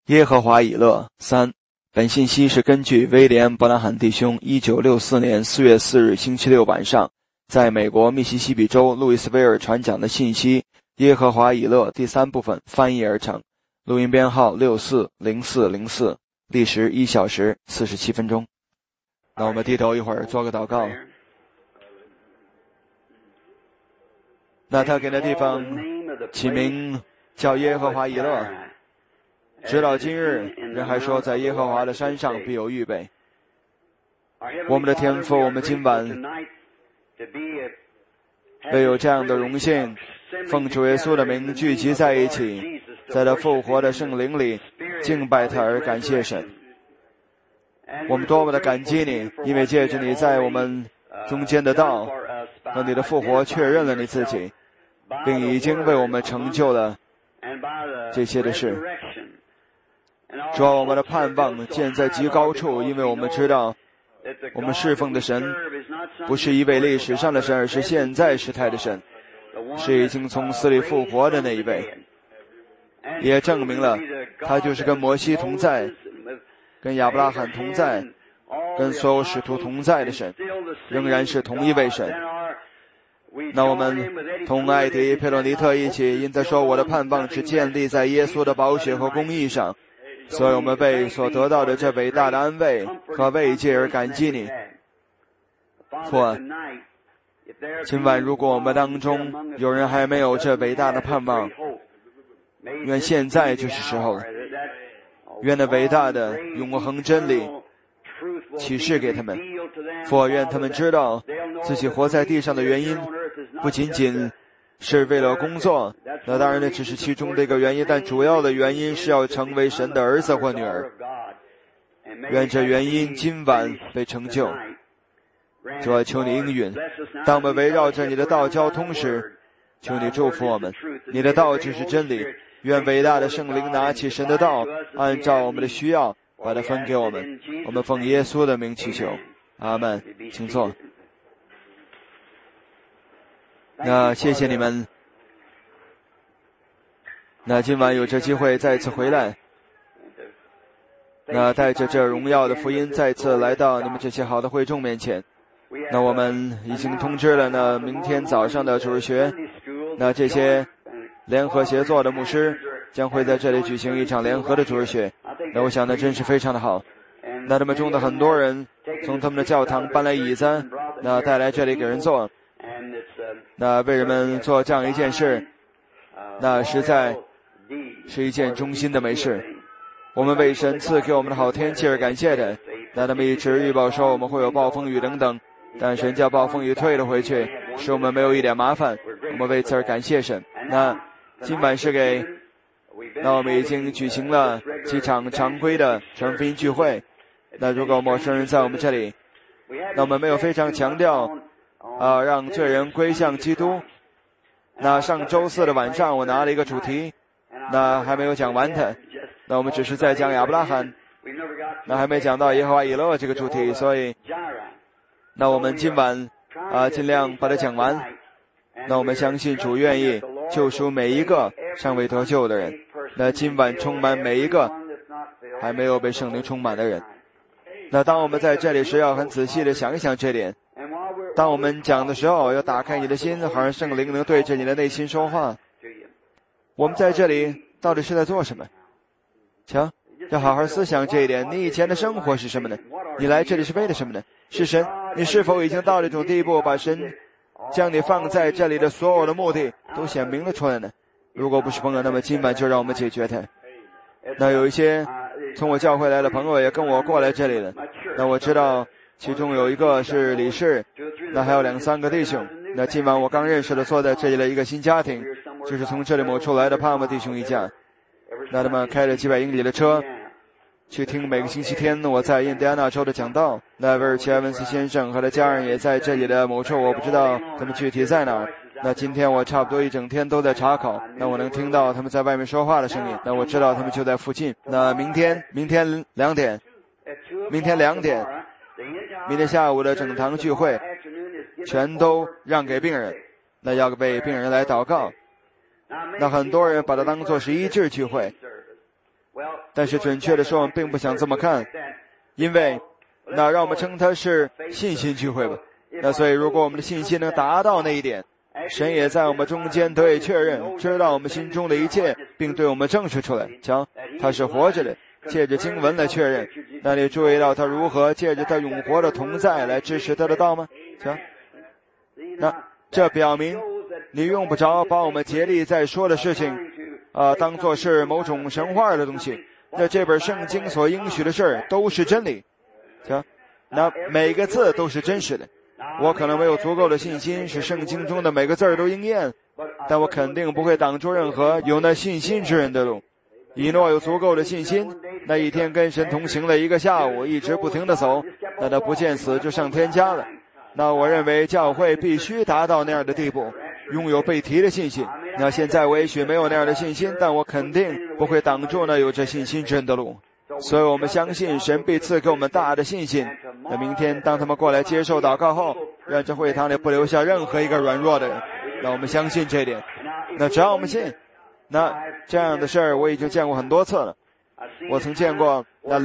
耶和华以勒3，本信息是根据威廉·伯兰罕弟兄1964年4月4日星期六晚上在美国密西西比州路易斯维尔传讲的信息耶和华以勒第3部分翻译而成，录音编号640404，历时1小时47分钟。那我们低头一会儿做个祷告。那他给那地方起名叫耶和华以勒，直到今日，人还说在耶和华的山上必有预备。我们的天父，我们今晚为有这样的荣幸，奉主耶稣的名聚集在一起，在他复活的圣灵里敬拜他而感谢神。我们多么的感激你，因为借着你在我们中间的道和你的复活确认了你自己，并已经为我们成就了这些的事。主啊，我们的盼望建在极高处，因为我们知道我们侍奉的神不是一位历史上的神，而是现在时态的神，是已经从死里复活的那一位，也证明了他就是跟摩西同在，跟亚伯拉罕同在，跟所有使徒同在的神，仍然是同一位神。那我们同艾迪·佩洛尼特一起因他说，我的盼望是建立在耶稣的宝血和公义上，所以我们为所得到的这伟大的安慰和慰藉而感激你。父啊，今晚如果我们当中有人还没有这伟大的盼望，愿现在就是时候了。愿那伟大的永恒真理启示给他们。父啊，愿他们知道自己活在地上的原因不仅仅是为了工作，那当然那只是其中的一个原因，但主要的原因是要成为神的儿子或女儿。愿这原因今晚被成就。主啊，求你应允，当我们围绕着你的道交通时，求你祝福我们。你的道就是真理，愿伟大的圣灵拿起神的道，按照我们的需要把它分给我们。我们奉耶稣的名祈求，阿们。请坐。那谢谢你们。那今晚有这机会再次回来，那带着这荣耀的福音再次来到你们这些好的会众面前。那我们已经通知了呢，明天早上的主日学，那这些联合协作的牧师将会在这里举行一场联合的主日学。那我想呢，真是非常的好。那他们中的很多人从他们的教堂搬来椅子，那带来这里给人坐。那为人们做这样一件事，那实在是一件衷心的美事。我们为神赐给我们的好天气而感谢的。那他们一直预报说我们会有暴风雨等等，但神叫暴风雨退了回去，使我们没有一点麻烦。我们为此而感谢神。那今晚是那我们已经举行了几场常规的传福音聚会。那如果陌生人在我们这里，那我们没有非常强调让罪人归向基督。那上周四的晚上我拿了一个主题，那还没有讲完它，那我们只是在讲亚伯拉罕，那还没讲到耶和华以勒这个主题，所以那我们今晚尽量把它讲完。那我们相信主愿意救赎每一个尚未得救的人，那今晚充满每一个还没有被圣灵充满的人。那当我们在这里时要很仔细的想一想这点，当我们讲的时候要打开你的心，好让圣灵能对着你的内心说话。我们在这里到底是在做什么？瞧，要好好思想这一点。你以前的生活是什么呢？你来这里是为了什么呢？是神？你是否已经到了一种地步，把神将你放在这里的所有的目的都显明了出来呢？如果不是朋友，那么今晚就让我们解决它。那有一些从我教会来的朋友也跟我过来这里了，那我知道其中有一个是理事，那还有2、3个弟兄。那今晚我刚认识了坐在这里的一个新家庭，就是从这里某处来的帕姆弟兄一家。那他们开了几百英里的车去听每个星期天我在印第安纳州的讲道。那威尔奇埃文斯先生和他家人也在这里的某处，我不知道他们具体在哪儿。那今天我差不多一整天都在查考，那我能听到他们在外面说话的声音，那我知道他们就在附近。那明天2点，明天下午的整堂聚会全都让给病人，那要为病人来祷告。那很多人把它当作是医治聚会， 但是准确的说，我们并不想这么看，因为那让我们称它是信心聚会吧。那所以如果我们的信心能达到那一点，神也在我们中间得以确认，知道我们心中的一切，并对我们证实出来。瞧，他是活着的，借着经文来确认。那你注意到他如何借着他永活的同在来支持他的道吗？瞧，那这表明你用不着把我们竭力在说的事情当作是某种神话的东西。那这本圣经所应许的事儿都是真理，瞧，那每个字都是真实的。我可能没有足够的信心使圣经中的每个字儿都应验，但我肯定不会挡住任何有那信心之人的路。以诺有足够的信心，那一天跟神同行了一个下午，一直不停地走，那他不见死就上天家了。那我认为教会必须达到那样的地步，拥有被提的信心。那现在我也许没有那样的信心，但我肯定不会挡住那有着信心之人的路。所以我们相信神必赐给我们大的信心。那明天当他们过来接受祷告后，让这会堂里不留下任何一个软弱的人。那我们相信这一点。那只要我们信，那这样的事儿我已经见过很多次了。我曾见过那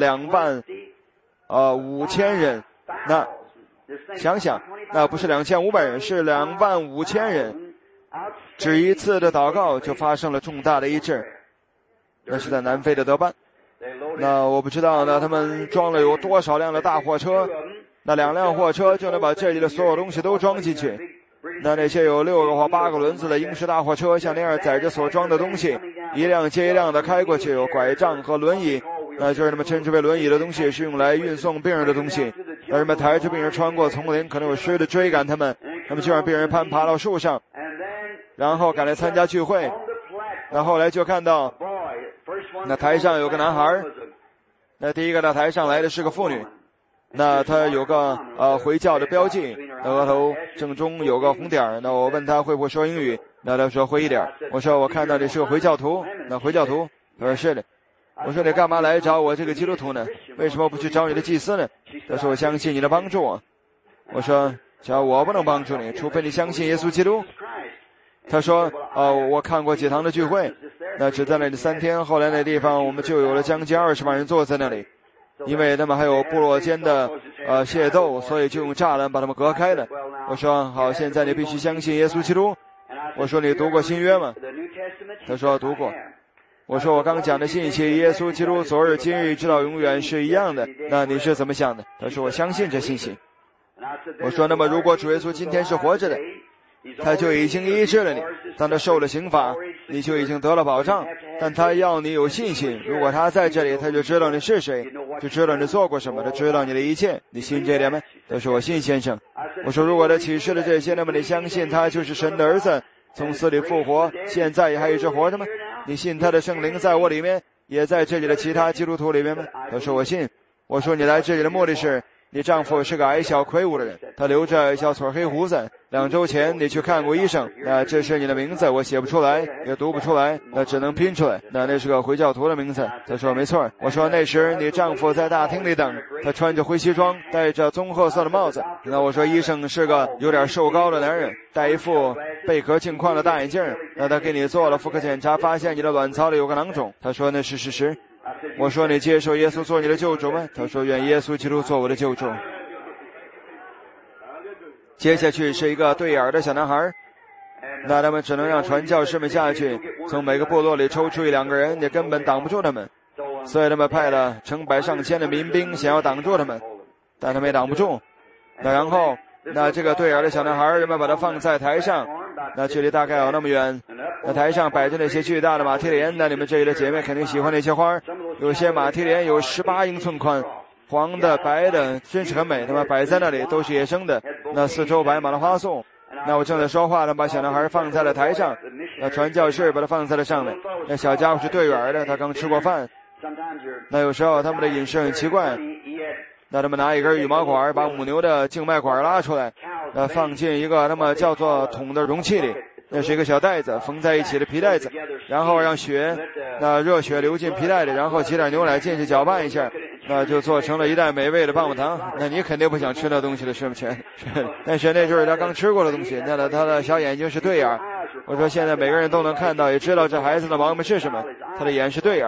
25000人，那想想，那不是2500人，是25000人，只一次的祷告就发生了重大的医治。那是在南非的德班。那我不知道呢，他们装了有多少辆的大货车，那2辆货车就能把这里的所有东西都装进去。那些有6个或8个轮子的英式大货车，像那样载着所装的东西，一辆接一辆的开过去，有拐杖和轮椅，那就是他们称之为轮椅的东西，是用来运送病人的东西。那人们抬着病人穿过丛林，可能有狮子追赶他们，那么就让病人爬到树上，然后赶来参加聚会。那后来就看到那台上有个男孩，那第一个到台上来的是个妇女，那他有个回教的标记，那额头正中有个红点。那我问他会不会说英语，那他说会一点。我说我看到你是个回教徒。那回教徒，他说是的。我说你干嘛来找我这个基督徒呢？为什么不去找你的祭司呢？他说我相信你能帮助我。我说只要我不能帮助你，除非你相信耶稣基督。他说我看过几堂的聚会，那只在那里3天，后来那地方我们就有了将近20万人坐在那里，因为他们还有部落间的械斗，所以就用栅栏把他们隔开了。我说好，现在你必须相信耶稣基督。我说你读过新约吗？他说读过。我说我刚讲的信息，耶稣基督昨日今日直到永远是一样的，那你是怎么想的？他说我相信这信息。我说那么如果主耶稣今天是活着的，他就已经医治了你，当他受了刑罚，你就已经得了保障，但他要你有信心。如果他在这里，他就知道你是谁，就知道你做过什么，他知道你的一切。你信这点吗？他说我信，先生。我说如果他启示了这些，那么你相信他就是神的儿子，从死里复活，现在也还一直活着吗？你信他的圣灵在我里面，也在这里的其他基督徒里面吗？他说我信。我说你来这里的目的是你丈夫是个矮小魁梧的人，他留着一小撮黑胡子。2周前你去看过医生，那这是你的名字，我写不出来，也读不出来，那只能拼出来。那是个回教徒的名字。他说没错。我说那时你丈夫在大厅里等，他穿着灰西装，戴着棕褐色的帽子。那我说医生是个有点瘦高的男人，戴一副贝壳镜框的大眼镜。那他给你做了妇科检查，发现你的卵巢里有个囊肿。他说那是事实。我说你接受耶稣做你的救主吗？他说愿耶稣基督做我的救主。接下去是一个对眼的小男孩，那他们只能让传教士们下去，从每个部落里抽出1-2个人，也根本挡不住他们，所以他们派了成百上千的民兵想要挡住他们，但他们也挡不住。那然后那这个对眼的小男孩，人们把他放在台上，那距离大概有那么远，那台上摆着那些巨大的马蹄莲，那你们这里的姐妹肯定喜欢那些花，有些马蹄莲有18英寸宽，黄的白的，真是很美，他们摆在那里都是野生的，那四周摆满了花束。那我正在说话，他把小男孩放在了台上，那传教士把他放在了上面。那小家伙是对眼的，他刚吃过饭。那有时候他们的饮食很奇怪，那他们拿一根羽毛管把母牛的静脉管拉出来，放进一个他们叫做桶的容器里，那是一个小袋子，缝在一起的皮带子，然后让热血流进皮带里，然后挤点牛奶进去搅拌一下，那就做成了一袋美味的棒棒糖。那你肯定不想吃那东西了，是不是？但是那就是他刚吃过的东西。那他的小眼睛是对眼。我说现在每个人都能看到，也知道这孩子的毛病是什么，他的眼是对眼。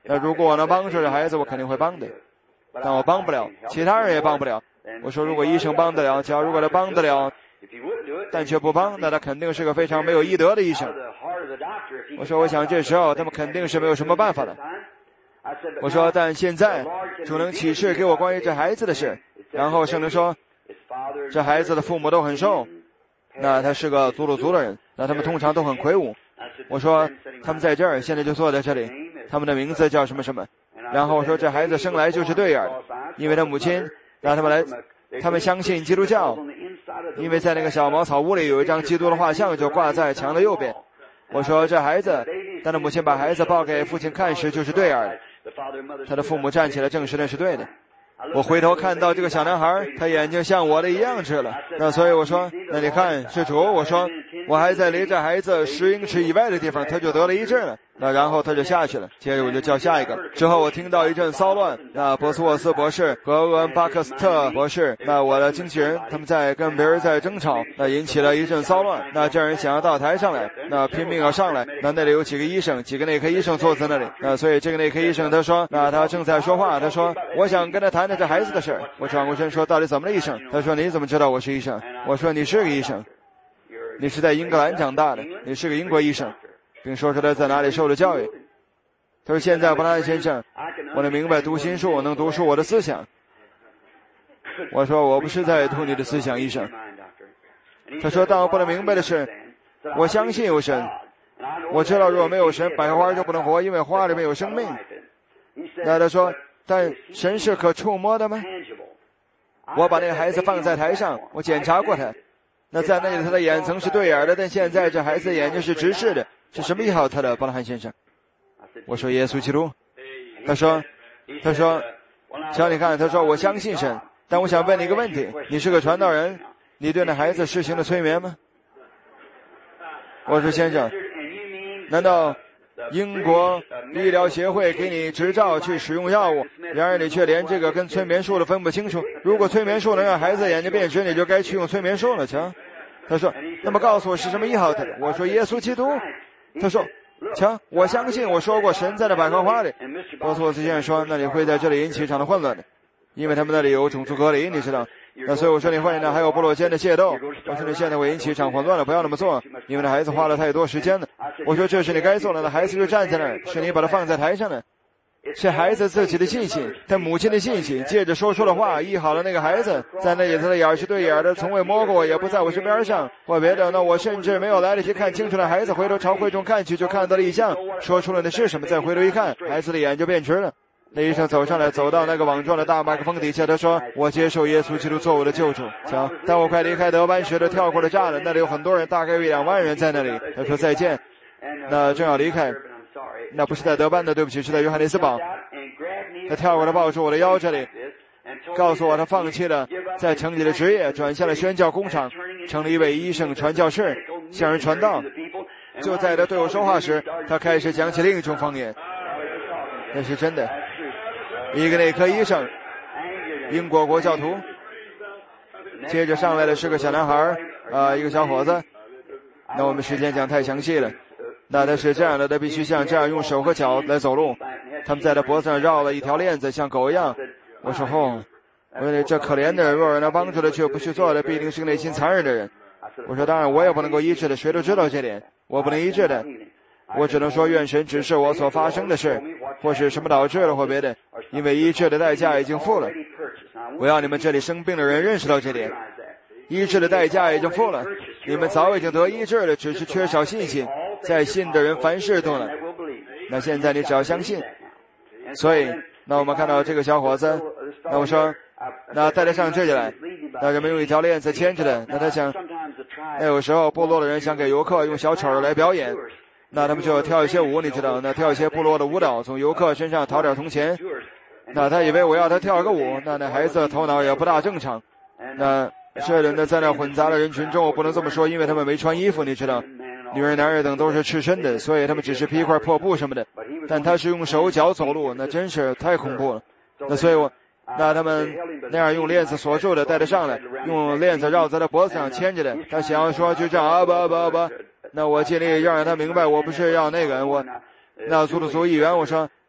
那如果我能帮助这孩子，我肯定会帮的。但我帮不了，其他人也帮不了。我说，如果医生帮得了，假如果他帮得了，但却不帮，那他肯定是个非常没有医德的医生。我说，我想这时候他们肯定是没有什么办法的。我说，但现在主能启示给我关于这孩子的事。然后圣灵说，这孩子的父母都很瘦，那他是个祖鲁族的人，那他们通常都很魁梧。我说，他们在这儿，现在就坐在这里，他们的名字叫什么什么。然后我说，这孩子生来就是对眼，因为他母亲让他们来，他们相信基督教，因为在那个小茅草屋里有一张基督的画像，就挂在墙的右边。我说，这孩子当他母亲把孩子抱给父亲看时就是对眼，他的父母站起来证实那是对的。我回头看到这个小男孩，他眼睛像我的一样直了。那所以我说，那你看是主。我说，我还在离这孩子10英尺以外的地方，他就得了医治了。那然后他就下去了，接着我就叫下一个。之后我听到一阵骚乱，那博斯沃斯博士和厄恩巴克斯特博士，那我的经纪人他们在跟别人在争吵，那引起了一阵骚乱。那这人想要到台上来，那拼命要上来。那里有几个医生，几个内科医生坐在那里。那所以这个内科医生他说，那他正在说话，他说，我想跟他谈谈这孩子的事。我转过身说，到底怎么了医生？他说，你怎么知道我是医生？我说，你是个医生，你是在英格兰长大的，你是个英国医生，并说出他在哪里受的教育。他说，现在伯兰先生，我能明白读心术，我能读出我的思想。我说，我不是在读你的思想，医生。他说，但我不能明白的是，我相信有神，我知道如果没有神，百合花就不能活，因为花里面有生命。那他说，但神是可触摸的吗？我把那个孩子放在台上，我检查过他，那在那里他的眼层是对眼的，但现在这孩子的眼睛是直视的，是什么医好他的？伯拉罕先生，我说耶稣基督。他说瞧你看，他说我相信神，但我想问你一个问题，你是个传道人，你对那孩子实行了催眠吗？我说先生，难道英国医疗协会给你执照去使用药物，然而你却连这个跟催眠术都分不清楚？如果催眠术能让孩子眼睛变直，你就该去用催眠术了。瞧，他说，那么告诉我是什么医好他的？我说耶稣基督。他说，瞧，我相信我说过神在这百合花里。波斯沃斯先生说，那你会在这里引起一场的混乱的，因为他们那里有种族隔离，你知道。那所以我说你会呢，还有部落间的械斗。我说你现在会引起一场混乱了，不要那么做，因为那孩子花了太多时间了。我说这是你该做的，那孩子就站在那儿，是你把他放在台上的，是孩子自己的信心，他母亲的信心，借着说出了话医好了那个孩子。在那里他的眼是对眼的，从未摸过我，也不在我身边上或别的。那我甚至没有来得及看清楚那孩子，回头朝会众看去，就看到了异象，说出了那是什么，再回头一看，孩子的眼就变直了。那医生走上来，走到那个网状的大麦克风底下，他说，我接受耶稣基督做我的救主。瞧，当我快离开德班时，他跳过了栅栏，那里有很多人，大概有1-2万人在那里。他说再见。那正要离开，那不是在德班的，对不起，是在约翰尼斯堡。他跳过来抱住我的腰这里，告诉我他放弃了在城里的职业，转向了宣教工厂，成了一位医生传教士，向人传道。就在他对我说话时，他开始讲起另一种方言，那是真的。一个内科医生，英国国教徒。接着上来的是个小男孩，一个小伙子。那我们时间讲太详细了。那他是这样的，他必须像这样用手和脚来走路。他们在他脖子上绕了一条链子，像狗一样。我说我说这可怜的人，若有人能帮助的却不去做的，必定是个内心残忍的人。我说当然我也不能够医治的，谁都知道这点，我不能医治的。我只能说愿神指示我所发生的事，或是什么导致了或别的，因为医治的代价已经付了。我要你们这里生病的人认识到这点，医治的代价已经付了，你们早已经得医治了，只是缺少信心。在信的人凡事都能。那现在你只要相信。所以那我们看到这个小伙子，那我说那带他上这里来，那人们用一条链子牵着的。那他想，那有时候部落的人想给游客用小丑来表演，那他们就跳一些舞，你知道，那跳一些部落的舞蹈，从游客身上讨点铜钱。那他以为我要他跳个舞，那孩子头脑也不大正常。那这人呢，在那混杂的人群中，我不能这么说，因为他们没穿衣服，你知道，女人男人等都是赤身的，所以他们只是披一块破布什么的。但他是用手脚走路，那真是太恐怖了。那所以那他们那样用链子锁住的，带他上来，用链子绕在他脖子上牵着的。他想要说就这样不，那我尽力要让他明白，我不是要那个，那祖鲁族议员，我说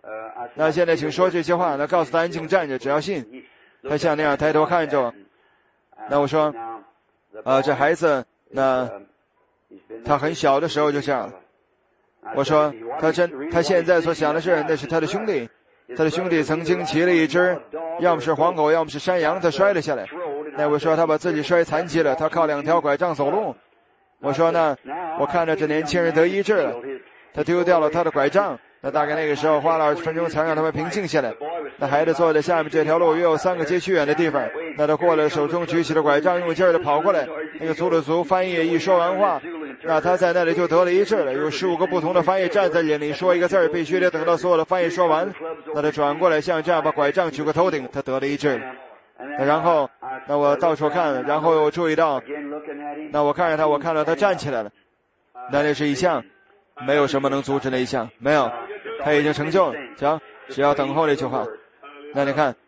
那现在请说这些话，那告诉他安静站着，只要信。他像那样抬头看着我。那我说，这孩子，那他很小的时候就这样。我说，他现在所想的是，那是他的兄弟。他的兄弟曾经骑了一只，要么是黄狗，要么是山羊，他摔了下来。那我说他把自己摔残疾了，他靠2条拐杖走路。我说呢，我看着这年轻人得医治了，他丢掉了他的拐杖。那大概那个时候花了20分钟才让他们平静下来。那孩子坐在下面这条路约有3个街区远的地方。那他过了，手中举起了拐杖，用劲儿的跑过来。那个祖鲁族翻译一说完话，那他在那里就得了医治了。有15个不同的翻译站在眼里说一个字儿，必须得等到所有的翻译说完。那他转过来像这样把拐杖举过头顶，他得了医治了。然后，那我到处看，然后我注意到，那我看着他，我看到他站起来了。那是异象，没有什么能阻止那异象，没有，他已经成就了。行，只要等候那句话。那你看，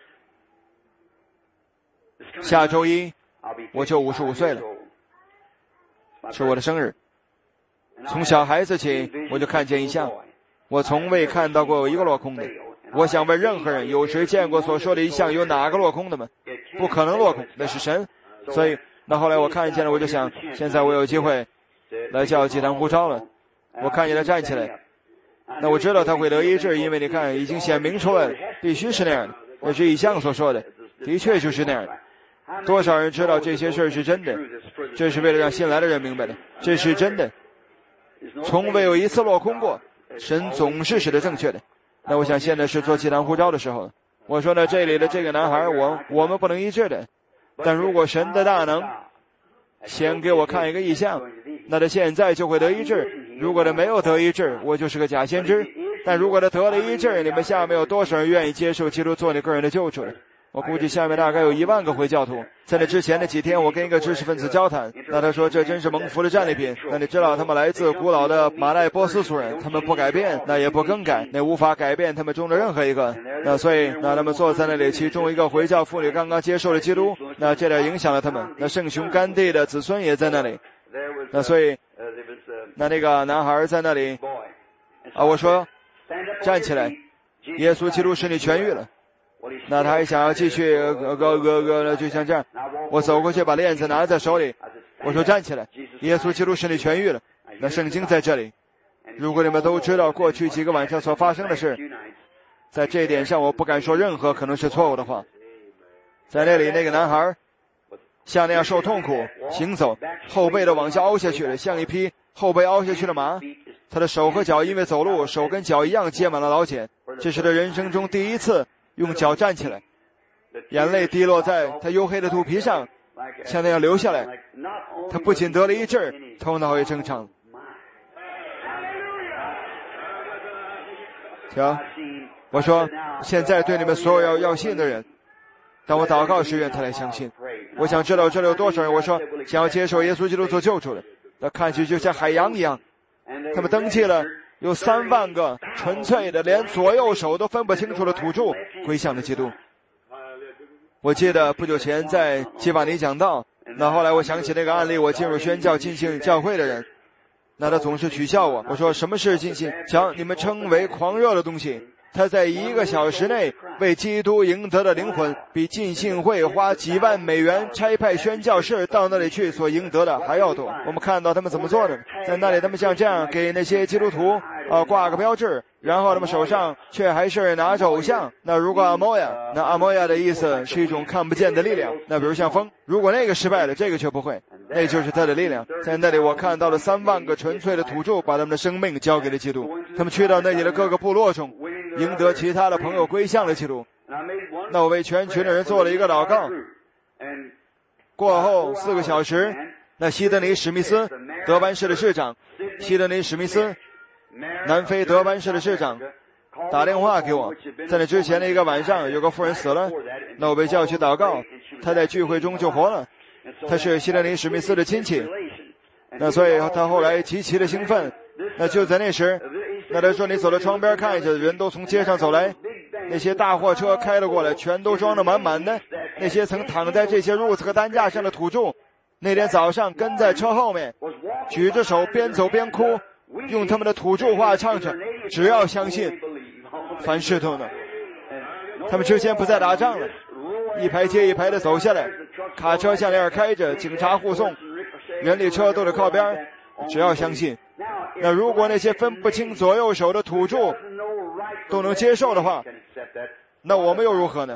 下周一我就55岁了，是我的生日。从小孩子起我就看见异象，我从未看到过一个落空的。我想问任何人，有谁见过所说的异象有哪个落空的吗？不可能落空，那是神。所以那后来我看见了，我就想，现在我有机会来叫祭坛呼召了。我看见他站起来，那我知道他会得医治，因为你看已经显明出来了，必须是那样的。那是异象所说的，的确就是那样的。多少人知道这些事是真的？这是为了让新来的人明白的，这是真的，从未有一次落空过，神总是使得正确的。那我想现在是做祭坛呼召的时候。我说呢，这里的这个男孩我们不能医治的，但如果神的大能先给我看一个异象，那他现在就会得医治。如果他没有得医治，我就是个假先知。但如果他得了医治，你们下面有多少人愿意接受基督做你个人的救主？我估计下面大概有1万个回教徒。在那之前的几天，我跟一个知识分子交谈，那他说这真是蒙福的战利品。那你知道他们来自古老的马代波斯族人，他们不改变，那也不更改，那无法改变他们中的任何一个。那所以那他们坐在那里，其中一个回教妇女刚刚接受了基督，那这点影响了他们。那圣雄甘地的子孙也在那里。那所以那个男孩在那里我说站起来，耶稣基督使你痊愈了。那他还想要继续就像这样，我走过去把链子拿在手里，我说站起来，耶稣基督使你痊愈了。那圣经在这里，如果你们都知道过去几个晚上所发生的事，在这一点上我不敢说任何可能是错误的话。在那里那个男孩像那样受痛苦行走，后背都往下凹下去了，像一匹后背凹下去的马。他的手和脚因为走路手跟脚一样结满了老茧，这是他人生中第一次用脚站起来，眼泪滴落在他黝黑的肚皮上，像那样流下来。他不仅得了医治，头脑也正常。行，我说现在对你们所有要信的人，当我祷告时愿他来相信。我想知道这里有多少人，我说想要接受耶稣基督做救主的，那看起就像海洋一样。他们登记了有3万个纯粹的连左右手都分不清楚的土著归向了基督。我记得不久前在基法尼讲道，那后来我想起那个案例，我进入宣教进信教会的人，那他总是取笑我。我说什么是进信？将你们称为狂热的东西，他在1个小时内为基督赢得的灵魂，比浸信会花几万美元差派宣教士到那里去所赢得的还要多。我们看到他们怎么做的，在那里他们像这样给那些基督徒挂个标志，然后他们手上却还是拿着偶像。那如果阿摩亚，那阿摩亚的意思是一种看不见的力量，那比如像风，如果那个失败了，这个却不会，那就是他的力量。在那里我看到了3万个纯粹的土著把他们的生命交给了基督，他们去到那里的各个部落中赢得其他的朋友归向了基督。那我为全群的人做了一个祷告。过后4个小时，那希德尼史密斯德班市的市长，希德尼史密斯南非德班市的市长打电话给我，在那之前的一个晚上有个妇人死了，那我被叫去祷告，他在聚会中就活了，他是希德尼史密斯的亲戚。那所以他后来极其的兴奋。那就在那时，那他说你走到窗边看一下，人都从街上走来，那些大货车开了过来，全都装得满满的。那些曾躺在这些褥子和担架上的土著，那天早上跟在车后面，举着手边走边哭，用他们的土著话唱着只要相信， 凡事都能。他们之间不再打仗了，一排接一排的走下来，卡车向那儿开着，警察护送，人力车都得靠边。只要相信，那如果那些分不清左右手的土著都能接受的话，那我们又如何呢？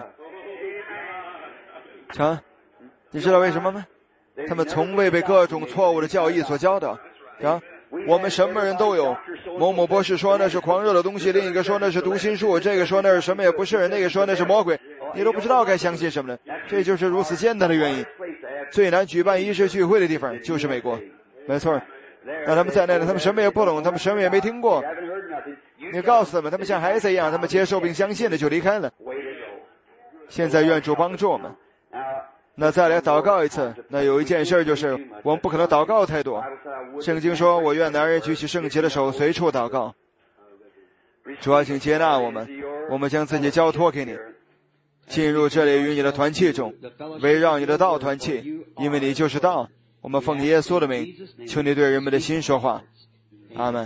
瞧，你知道为什么吗？他们从未被各种错误的教义所教导。啊，我们什么人都有。某某博士说那是狂热的东西，另一个说那是读心术，这个说那是什么也不是，那个说那是魔鬼，你都不知道该相信什么了。这就是如此艰难的原因。最难举办仪式聚会的地方就是美国，没错。让他们在那里，他们什么也不懂，他们什么也没听过。你告诉他们，他们像孩子一样，他们接受并相信了就离开了。现在愿主帮助我们。那再来祷告一次。那有一件事就是我们不可能祷告太多。圣经说，我愿男人举起圣洁的手随处祷告。主啊，请接纳我们，我们将自己交托给你，进入这里与你的团契中，围绕你的道团契，因为你就是道。我们奉耶稣的名，求你对人们的心说话。阿们。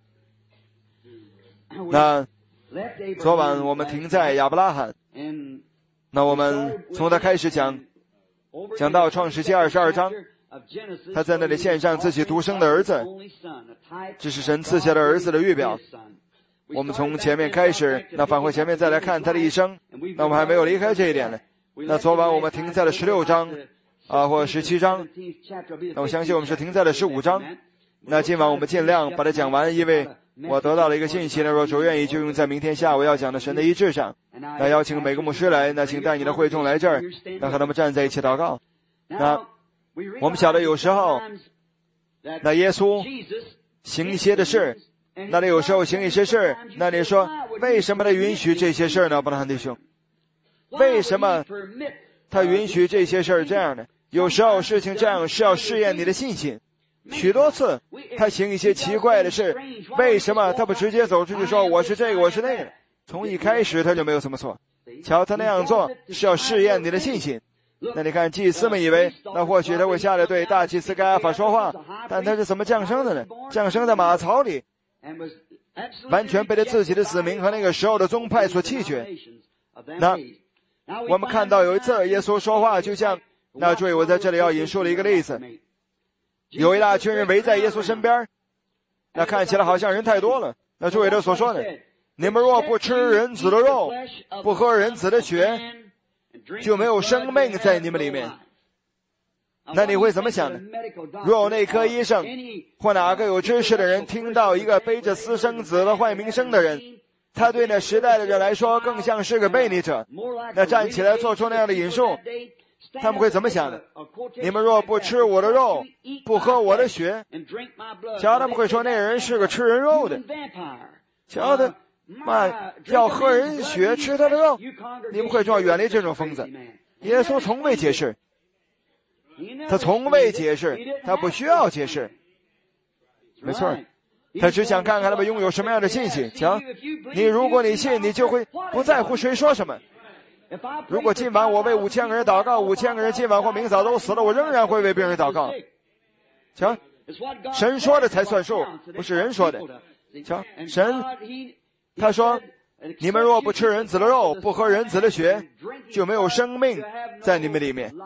那昨晚我们停在亚伯拉罕，那我们从他开始讲到创世纪22章，他在那里献上自己独生的儿子，这是神赐下的儿子的预表。我们从前面开始，那返回前面再来看他的一生，那我们还没有离开这一点呢。那昨晚我们停在了16章或17章，那我相信我们是停在了15章。那今晚我们尽量把它讲完，因为我得到了一个信息呢，若主愿意就用在明天下午要讲的神的医治上。那邀请每个牧师来，那请带你的会众来这儿，那和他们站在一起祷告。那我们晓得有时候那耶稣行一些的事，那里有时候行一些事，那你说为什么他允许这些事呢？伯拉罕弟兄，为什么他允许这些事这样呢？有时候事情这样是要试验你的信心。许多次他行一些奇怪的事，为什么他不直接走出去说我是这个我是那个？从一开始他就没有什么错。瞧，他那样做是要试验你的信心。那你看祭司们以为那或许他会下来对大祭司该亚法说话，但他是怎么降生的呢？降生在马槽里，完全被他自己的子民和那个时候的宗派所弃绝。那我们看到有一次耶稣说话，就像那注意，我在这里要引述了一个例子，有一大群人围在耶稣身边，那看起来好像人太多了。那注意他所说的，你们若不吃人子的肉，不喝人子的血，就没有生命在你们里面。那你会怎么想呢？若有内科医生或哪个有知识的人听到一个背着私生子的坏名声的人，他对那时代的人来说更像是个悖逆者，那站起来做出那样的引述，他们会怎么想呢？你们若不吃我的肉，不喝我的血，瞧，他们会说那人是个吃人肉的。瞧他要喝人血吃他的肉，你们会说远离这种疯子。耶稣从未解释，他从未解释，他不需要解释。没错，他只想看看他们拥有什么样的信心。瞧，如果你信，你就会不在乎谁说什么。如果今晚我为5000个人祷告，5000个人今晚或明早都死了，我仍然会为别人祷告。瞧，神说的才算数，不是人说的。瞧，神他说，你们若不吃人子的肉，不喝人子的血，就没有生命在你们里面。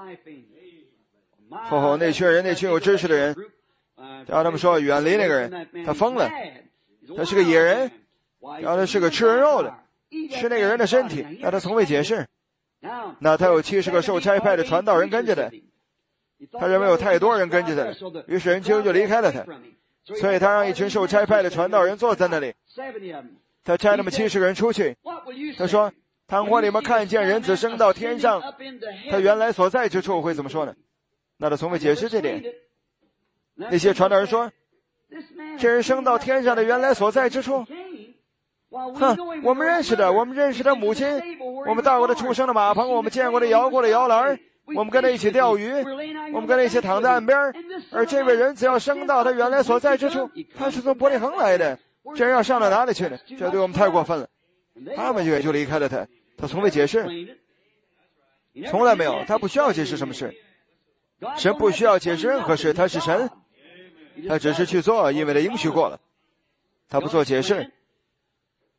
那群有知识的人，叫他们说远离那个人，他疯了，他是个野人，然后他是个吃人肉的，吃那个人的身体。那他从未解释。那他有70个受差派的传道人跟着他，他认为有太多人跟着他，于是人就离开了他，所以他让一群受差派的传道人坐在那里，他差那么70个人出去。他说，倘或你们看见人子升到天上，他原来所在之处会怎么说呢？那他从未解释这点。那些传道人说，这人升到天上的原来所在之处，我们认识的，我们认识他母亲，我们到过他出生的马棚，我们见过他摇过的摇篮，我们跟他一起钓鱼，我们跟他一起躺在岸边。而这位人只要升到他原来所在之处，他是从伯利恒来的，这人要上到哪里去呢？这对我们太过分了。他们也就离开了他，他从未解释，从来没有，他不需要解释什么事。神不需要解释任何事，他是神，他只是去做，因为他应许过了，他不做解释。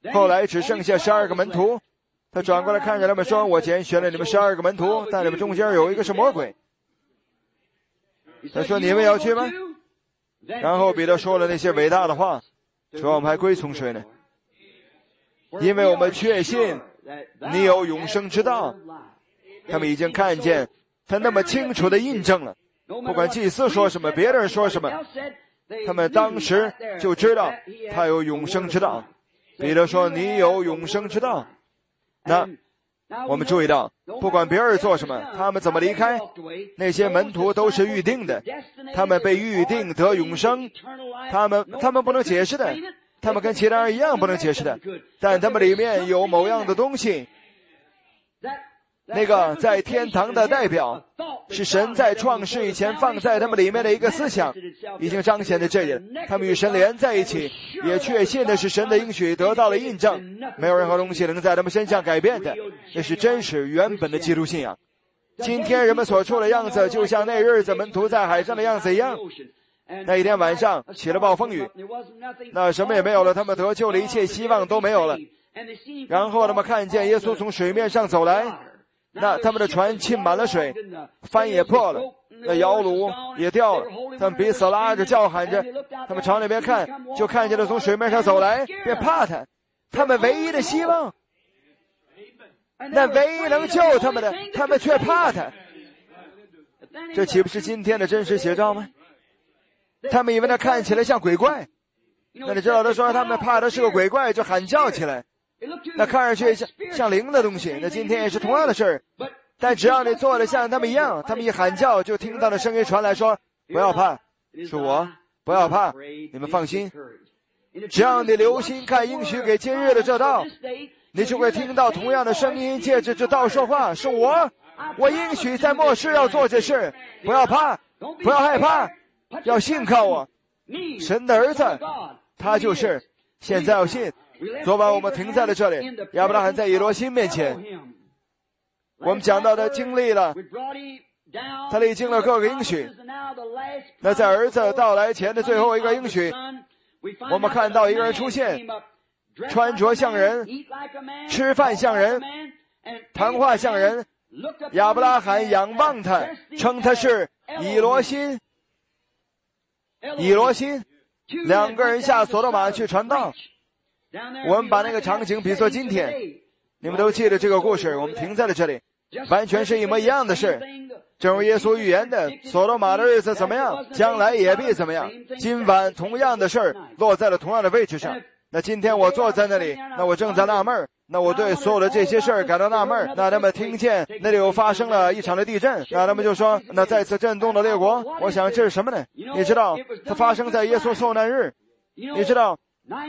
后来只剩下12个门徒。他转过来看着他们说，我拣选了你们12个门徒，但你们中间有一个是魔鬼。他说，你们要去吗？然后彼得说了那些伟大的话，说我们还归从谁呢？因为我们确信你有永生之道。他们已经看见他那么清楚的印证了，不管祭司说什么，别人说什么，他们当时就知道他有永生之道。彼得说，你有永生之道。那我们注意到，不管别人做什么，他们怎么离开，那些门徒都是预定的，他们被预定得永生，他们不能解释的，他们跟其他人一样不能解释的，但他们里面有某样的东西，那个在天堂的代表，是神在创世以前放在他们里面的一个思想，已经彰显在这里了。他们与神连在一起，也确信的是神的应许得到了印证，没有任何东西能在他们身上改变的，那是真实原本的基督信仰。今天人们所处的样子，就像那日子门徒在海上的样子一样。那一天晚上起了暴风雨，那什么也没有了，他们得救了，一切希望都没有了。然后他们看见耶稣从水面上走来，那他们的船浸满了水，帆也破了，那摇橹也掉了，他们彼此拉着叫喊着，他们朝那边看，就看见了从水面上走来，便怕他，他们唯一的希望，那唯一能救他们的，他们却怕他。这岂不是今天的真实写照吗？他们以为他看起来像鬼怪，那你知道他说他们怕他是个鬼怪，就喊叫起来，那看上去像灵的东西，那今天也是同样的事儿。但只要你做的像他们一样，他们一喊叫就听到的声音传来说，不要怕，是我，不要怕，你们放心，只要你留心看应许给今日的这道，你就会听到同样的声音借着这道说话，是我应许在末世要做这事，不要怕，不要害怕，要信靠我，神的儿子，他就是。现在要信。昨晚我们停在了这里，亚伯拉罕在以罗新面前，我们讲到他经历了，他历经了各个应许。那在儿子到来前的最后一个应许，我们看到一个人出现，穿着像人，吃饭像人，谈话像人。亚伯拉罕仰望他，称他是以罗新。以罗新，两个人下所罗玛去传道。我们把那个场景比作今天，你们都记得这个故事，我们停在了这里，完全是一模一样的事。正如耶稣预言的，所罗玛的日子怎么样，将来也必怎么样。今晚同样的事儿落在了同样的位置上。那今天我坐在那里，那我正在纳闷，那我对所有的这些事儿感到纳闷。那他们听见那里又发生了一场的地震，那他们就说，那再次震动的列国，我想这是什么呢？你知道，它发生在耶稣受难日。你知道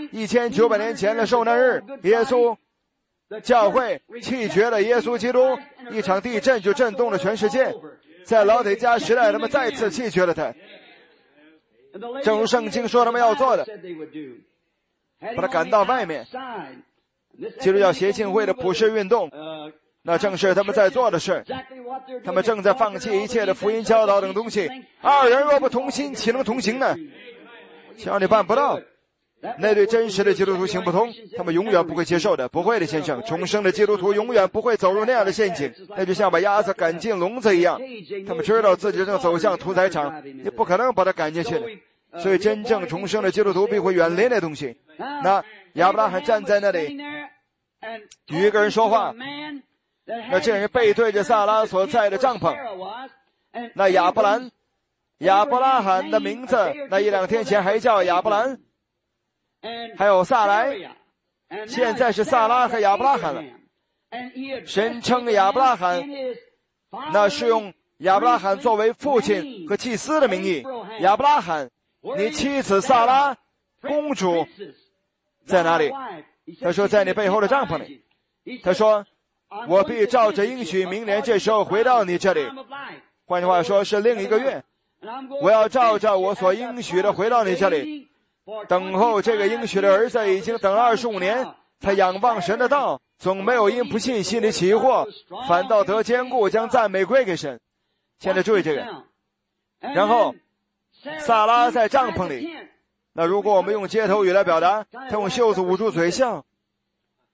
1900年前的受难日，耶稣教会弃绝了耶稣基督，一场地震就震动了全世界。在老底嘉时代，他们再次弃绝了他，正如圣经说他们要做的，把他赶到外面。基督教协进会的普世运动，那正是他们在做的事。他们正在放弃一切的福音教导等东西。二人若不同心，岂能同行呢？想你办不到，那对真实的基督徒行不通，他们永远不会接受的。不会的，先生，重生的基督徒永远不会走入那样的陷阱，那就像把鸭子赶进笼子一样。他们知道自己正走向屠宰场，你不可能把它赶进去的。所以真正重生的基督徒必会远离那东西。那亚伯拉罕站在那里与一个人说话，那这人背对着撒拉所在的帐篷。那亚伯拉罕的名字，那1-2天前还叫亚伯兰，还有撒来，现在是撒拉和亚伯拉罕了。神称亚伯拉罕，那是用亚伯拉罕作为父亲和祭司的名义。亚伯拉罕，你妻子撒拉公主在哪里？他说在你背后的帐篷里。他说我必照着应许明年这时候回到你这里。换句话说是另一个月，我要照着我所应许的回到你这里，等候这个应许的儿子已经等了25年。他仰望神的道，总没有因不信心里起惑，反倒得坚固，将赞美归给神。现在注意这个。然后撒拉在帐篷里，那如果我们用街头语来表达，他用袖子捂住嘴笑，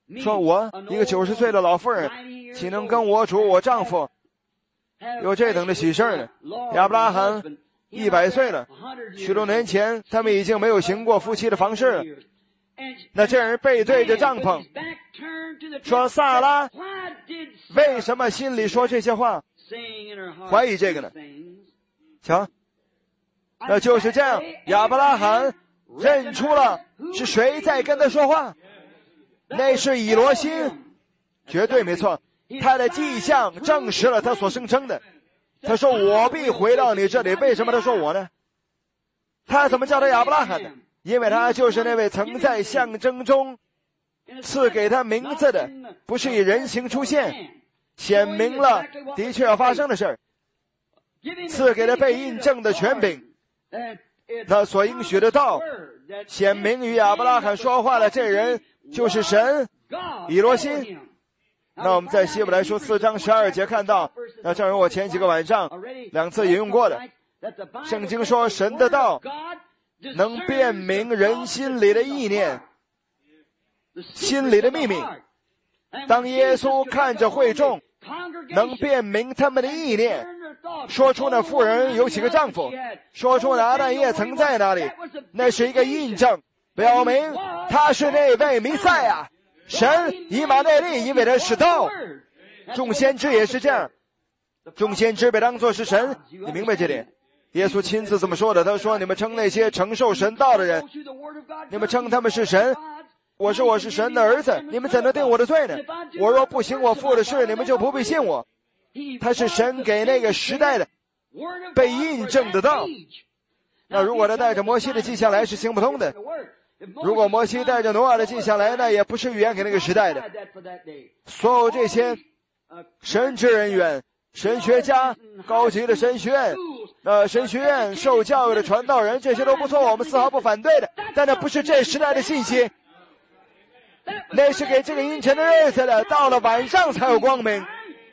说我一个90岁的老妇人，岂能跟我丈夫有这等的喜事呢？亚伯拉罕100岁了，许多年前他们已经没有行过夫妻的房事了。那这人背对着帐篷说，撒拉为什么心里说这些话，怀疑这个呢？瞧，那就是这样，亚伯拉罕认出了是谁在跟他说话，那是以罗心，绝对没错。他的迹象证实了他所声称的。他说我必回到你这里。为什么他说我呢？他怎么叫他亚伯拉罕呢？因为他就是那位曾在象征中赐给他名字的，不是以人形出现，显明了的确要发生的事儿，赐给他被印证的权柄，他所应许的道，显明与亚伯拉罕说话的这人就是神以罗心。那我们在希伯来书4章12节看到，那正如我前几个晚上2次引用过的，圣经说神的道能辨明人心里的意念，心里的秘密。当耶稣看着会众，能辨明他们的意念，说出那妇人有几个丈夫，说出拿但业曾在哪里，那是一个印证，表明他是那位弥赛亚，神以马内利，因为他是道。众先知也是这样，众先知被当作是神，你明白这点？耶稣亲自这么说的，他说你们称那些承受神道的人，你们称他们是神，我是神的儿子，你们怎能定我的罪呢？我若不行我父的事，你们就不必信我。他是神给那个时代的被印证的道。那如果他带着摩西的迹象来是行不通的，如果摩西带着挪亚的迹象来，那也不是预言给那个时代的。所有这些神职人员、神学家、高级的神学院、神学院受教育的传道人，这些都不错，我们丝毫不反对的。但那不是这时代的信息，那是给这个阴沉的日子的，到了晚上才有光明。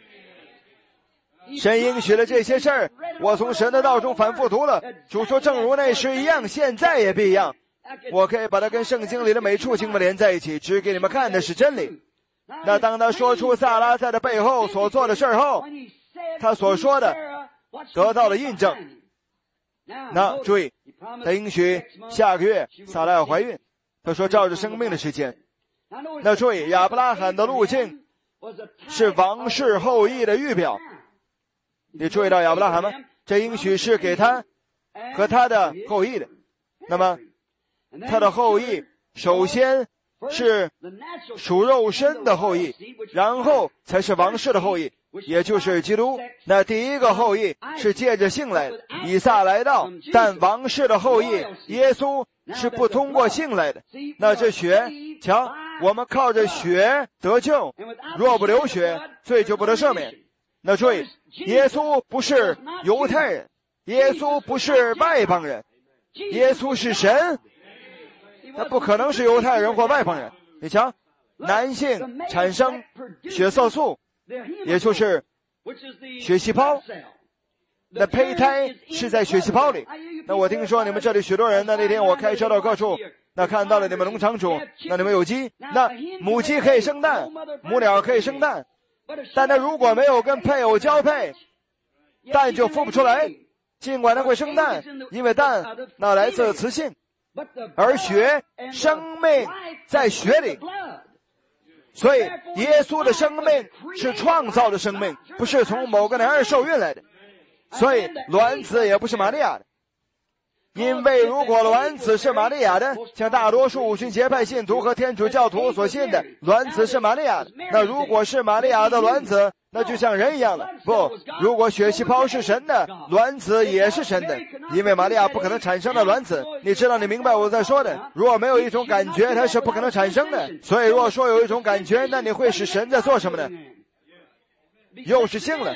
神应许了这些事儿，我从神的道中反复读了。主说正如那时一样，现在也必一样。我可以把它跟圣经里的每处经文连在一起，只给你们看的是真理。那当他说出撒拉在他背后所做的事后，他所说的得到了印证。那注意，他应许下个月撒拉要怀孕，他说照着生命的时间。那注意，亚伯拉罕的路径是王室后裔的预表。你注意到亚伯拉罕吗？这应许是给他和他的后裔的。那么他的后裔首先是属肉身的后裔，然后才是王室的后裔，也就是基督。那第一个后裔是借着信来的，以撒来到，但王室的后裔耶稣是不通过信来的。那这血，瞧，我们靠着血得救，若不流血，罪就不得赦免。那注意，耶稣不是犹太人，耶稣不是外邦人，耶稣是神，他不可能是犹太人或外邦人。你瞧，男性产生血色素，也就是血细胞，那胚胎是在血细胞里。那我听说你们这里许多人，那天我开车到各处，那看到了你们农场主，那你们有鸡，那母鸡可以生蛋，母鸟可以生蛋，但它如果没有跟配偶交配，蛋就孵不出来。尽管它会生蛋，因为蛋那来自雌性，而血生命在血里，所以耶稣的生命是创造的生命，不是从某个男人受孕来的。所以卵子也不是玛利亚的，因为如果卵子是玛利亚的，像大多数五旬节派信徒和天主教徒所信的，卵子是玛利亚的。那如果是玛利亚的卵子，那就像人一样了。不，如果血细胞是神的，卵子也是神的，因为玛利亚不可能产生的卵子。你知道，你明白我在说的。如果没有一种感觉，它是不可能产生的。所以如果说有一种感觉，那你会使神在做什么呢？又是信了。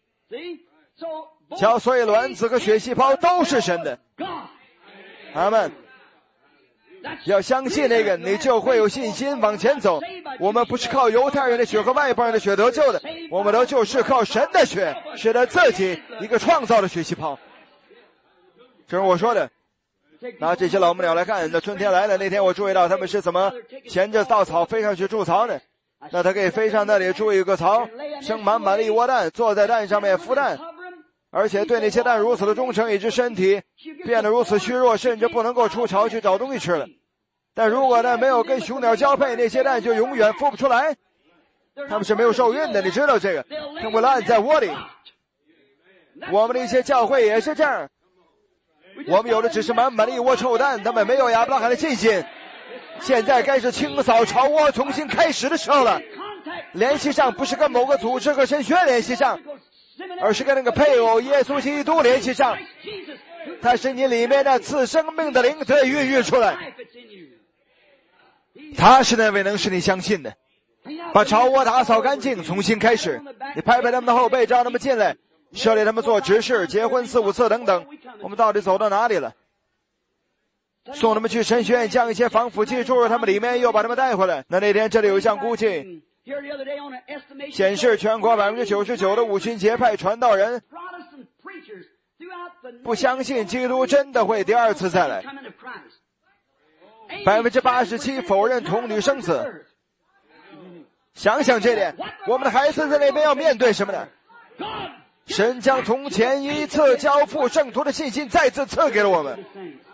瞧，所以卵子和血细胞都是神的。阿们。要相信那个，你就会有信心往前走。我们不是靠犹太人的血和外邦人的血得救的，我们得救是靠神的血，是他自己一个创造的血细胞。这是我说的。拿这些老母鸟来看，那春天来了那天，我注意到他们是怎么衔着稻草飞上去筑巢的。 那他可以飞上那里筑一个巢，生满满的一窝蛋，坐在蛋上面孵蛋，而且对那些蛋如此的忠诚，以致身体变得如此虚弱，甚至不能够出巢去找东西吃了。但如果呢没有跟雄鸟交配，那些蛋就永远孵不出来，他们是没有受孕的，你知道这个，他们会烂在窝里。我们的一些教会也是这样，我们有的只是满满的一窝臭蛋，他们没有亚伯拉罕的信心。现在该是清扫巢窝重新开始的时候了，联系上不是跟某个组织和神学联系上，而是跟那个配偶耶稣基督联系上，他是你里面的赐生命的灵得以孕育出来，他是那位能使你相信的。把巢窝打扫干净，重新开始，你拍拍他们的后背，让他们进来，设立他们做执事，结婚4、5次等等。我们到底走到哪里了？送他们去神学院，将一些防腐剂注入他们里面，又把他们带回来。那天这里有一项估计显示，全国99%的五旬节派传道人不相信基督真的会第二次再来，87%否认童女生子。想想这点，我们的孩子在那边要面对什么呢？神将从前一次交付圣徒的信心再次赐给了我们。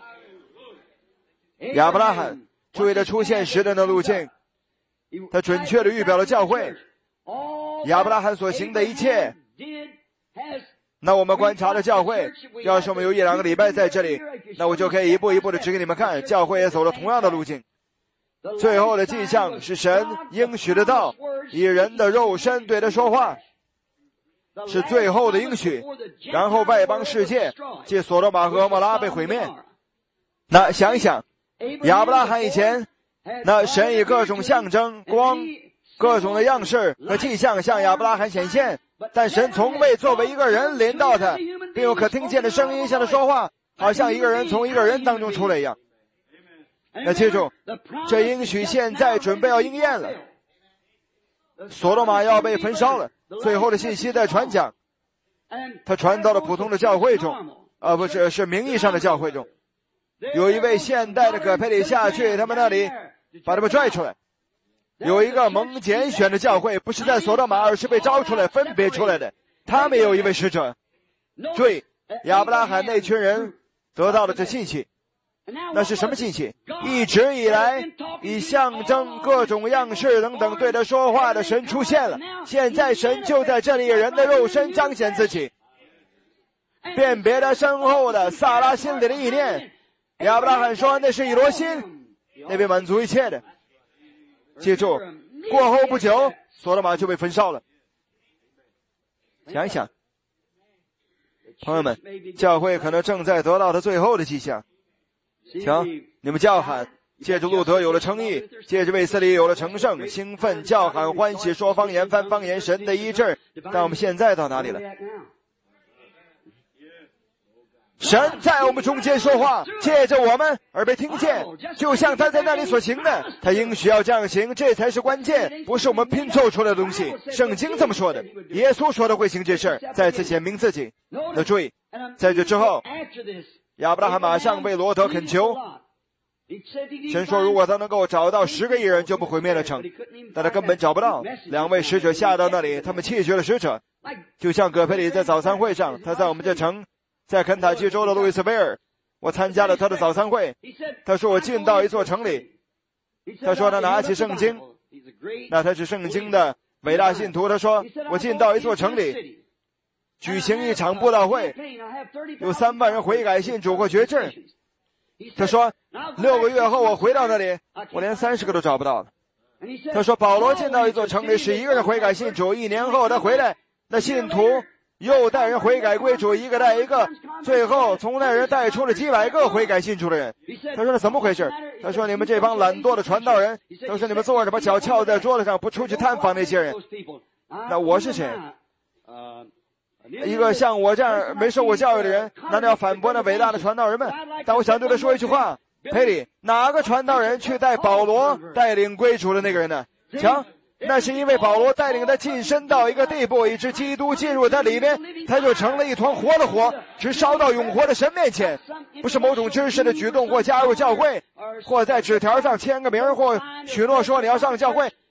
亚伯拉罕注意他出现时的那路径，他准确地预表了教会亚伯拉罕所行的一切。那我们观察的教会，要是我们有1、2个礼拜在这里，那我就可以一步一步地指给你们看，教会也走了同样的路径。最后的迹象是神应许的道，以人的肉身对他说话，是最后的应许。然后外邦世界借所罗玛和蛾摩拉被毁灭。那想一想，亚伯拉罕以前，那神以各种象征、光、各种的样式和迹象向亚伯拉罕显现，但神从未作为一个人临到他，并有可听见的声音向他说话，好像一个人从一个人当中出来一样。那记住，这应许现在准备要应验了。所罗玛要被焚烧了，最后的信息在传讲，他传到了普通的教会中，不是，是名义上的教会中。有一位现代的葛培理下去他们那里把他们拽出来，有一个蒙拣选的教会，不是在所罗玛，而是被招出来分别出来的，他们也有一位使者。注意，亚伯拉罕那群人得到了这信息，那是什么信息？一直以来以象征、各种样式等等对他说话的神出现了，现在神就在这里人的肉身彰显自己，辨别他身后的撒拉心里的意念。亚伯拉罕说那是以罗心，那边满足一切的。记住，过后不久所罗玛就被焚烧了。想一想，朋友们，教会可能正在得到他最后的迹象。请你们叫喊，借着路德有了称义，借着卫斯理有了成圣，兴奋叫喊欢喜，说方言翻方言，神的医治。但我们现在到哪里了？神在我们中间说话，借着我们而被听见，就像他在那里所行的，他应许要这样行，这才是关键，不是我们拼凑出来的东西。圣经这么说的，耶稣说的会行这事儿，再次显明自己。那注意，在这之后，亚伯拉罕马上为罗德恳求，神说如果他能够找到10个义人，就不毁灭了城，但他根本找不到。2位使者下到那里，他们弃绝了使者，就像葛培理在早餐会上，他在我们这城，在肯塔基州的路易斯维尔，我参加了他的早餐会。他说我进到一座城里，他说他拿起圣经，那他是圣经的伟大信徒。他说我进到一座城里，举行一场布道会，有3万人悔改信主或决志。他说6个月后我回到那里，我连30个都找不到了。他说保罗进到一座城里使1个人悔改信主，1年后他回来，那信徒又带人悔改归主，一个带一个，最后从那人带出了几百个悔改信主的人。他说那怎么回事？他说你们这帮懒惰的传道人，他说你们坐着把脚翘在桌子上，不出去探访那些人。那我是谁？一个像我这样没受过教育的人，难道要反驳那伟大的传道人们？但我想对他说一句话，培理，哪个传道人去带保罗带领归主的那个人呢？瞧，那是因为保罗带领他晋升到一个地步，以致基督进入他里面，他就成了一团活的火，直烧到永活的神面前。不是某种知识的举动，或加入教会，或在纸条上签个名，或许诺说你要上教会，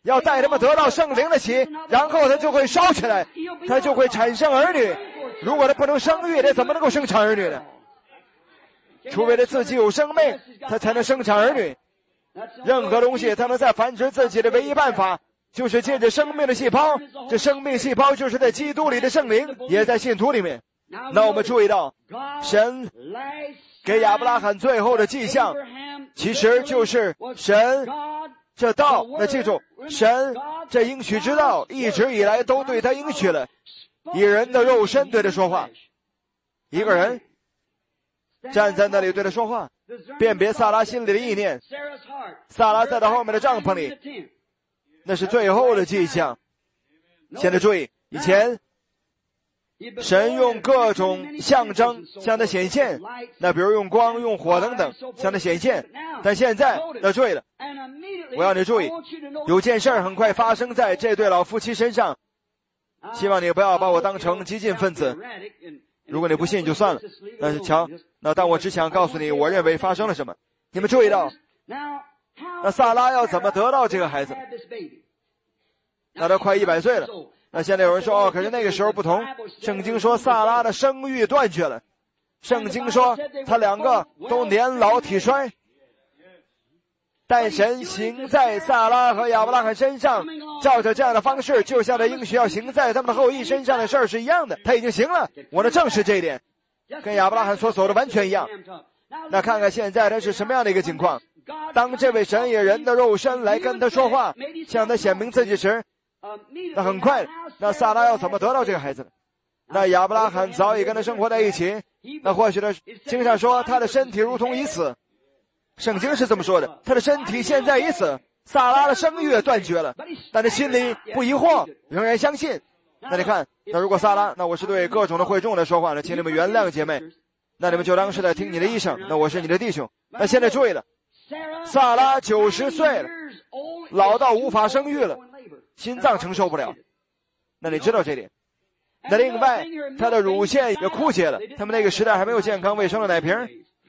要带他们得到圣灵的洗，然后他就会烧起来，他就会产生儿女。如果他不能生育，他怎么能够生产儿女呢？除非他自己有生命，他才能生产儿女。任何东西他能再繁殖自己的唯一办法，就是借着生命的细胞，这生命细胞就是在基督里的圣灵，也在信徒里面。那我们注意到，神给亚伯拉罕最后的迹象，其实就是神这道。那记住，神这应许之道一直以来都对他应许了，以人的肉身对他说话。一个人站在那里对他说话，辨别撒拉心里的意念。撒拉在他后面的帐篷里，那是最后的迹象。现在注意，以前神用各种象征向他显现，那比如用光、用火等等向他显现。但现在要注意了，我要你注意，有件事很快发生在这对老夫妻身上。希望你不要把我当成激进分子，如果你不信就算了。但是瞧，那但我只想告诉你，我认为发生了什么。你们注意到，那撒拉要怎么得到这个孩子？那他快100岁了。那现在有人说，可是那个时候不同，圣经说撒拉的生育断绝了，圣经说他两个都年老体衰。但神行在撒拉和亚伯拉罕身上，照着这样的方式，就像他应许要行在他们的后裔身上的事儿是一样的，他已经行了。我的证实这一点，跟亚伯拉罕所走的完全一样。那看看现在他是什么样的一个情况。当这位神以人的肉身来跟他说话，向他显明自己时，那很快，那撒拉要怎么得到这个孩子呢？那亚伯拉罕早已跟他生活在一起，那或许他经上说他的身体如同已死，圣经是这么说的，他的身体现在已死。撒拉的生育断绝了，但他心里不疑惑，仍然相信。那你看，那如果撒拉，那我是对各种的会众来说话了，请你们原谅姐妹，那你们就当是在听你的医生，那我是你的弟兄。那现在注意了，撒拉90岁了，老到无法生育了，心脏承受不了。那你知道这点。那另外，他的乳腺也枯竭了，他们那个时代还没有健康卫生的奶瓶，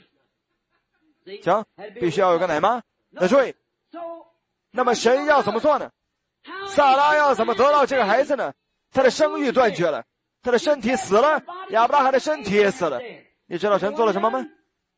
行，必须要有个奶妈。那注意，那么神要怎么做呢？撒拉要怎么得到这个孩子呢？他的生育断绝了，他的身体死了，亚伯拉罕的身体也死了。你知道神做了什么吗？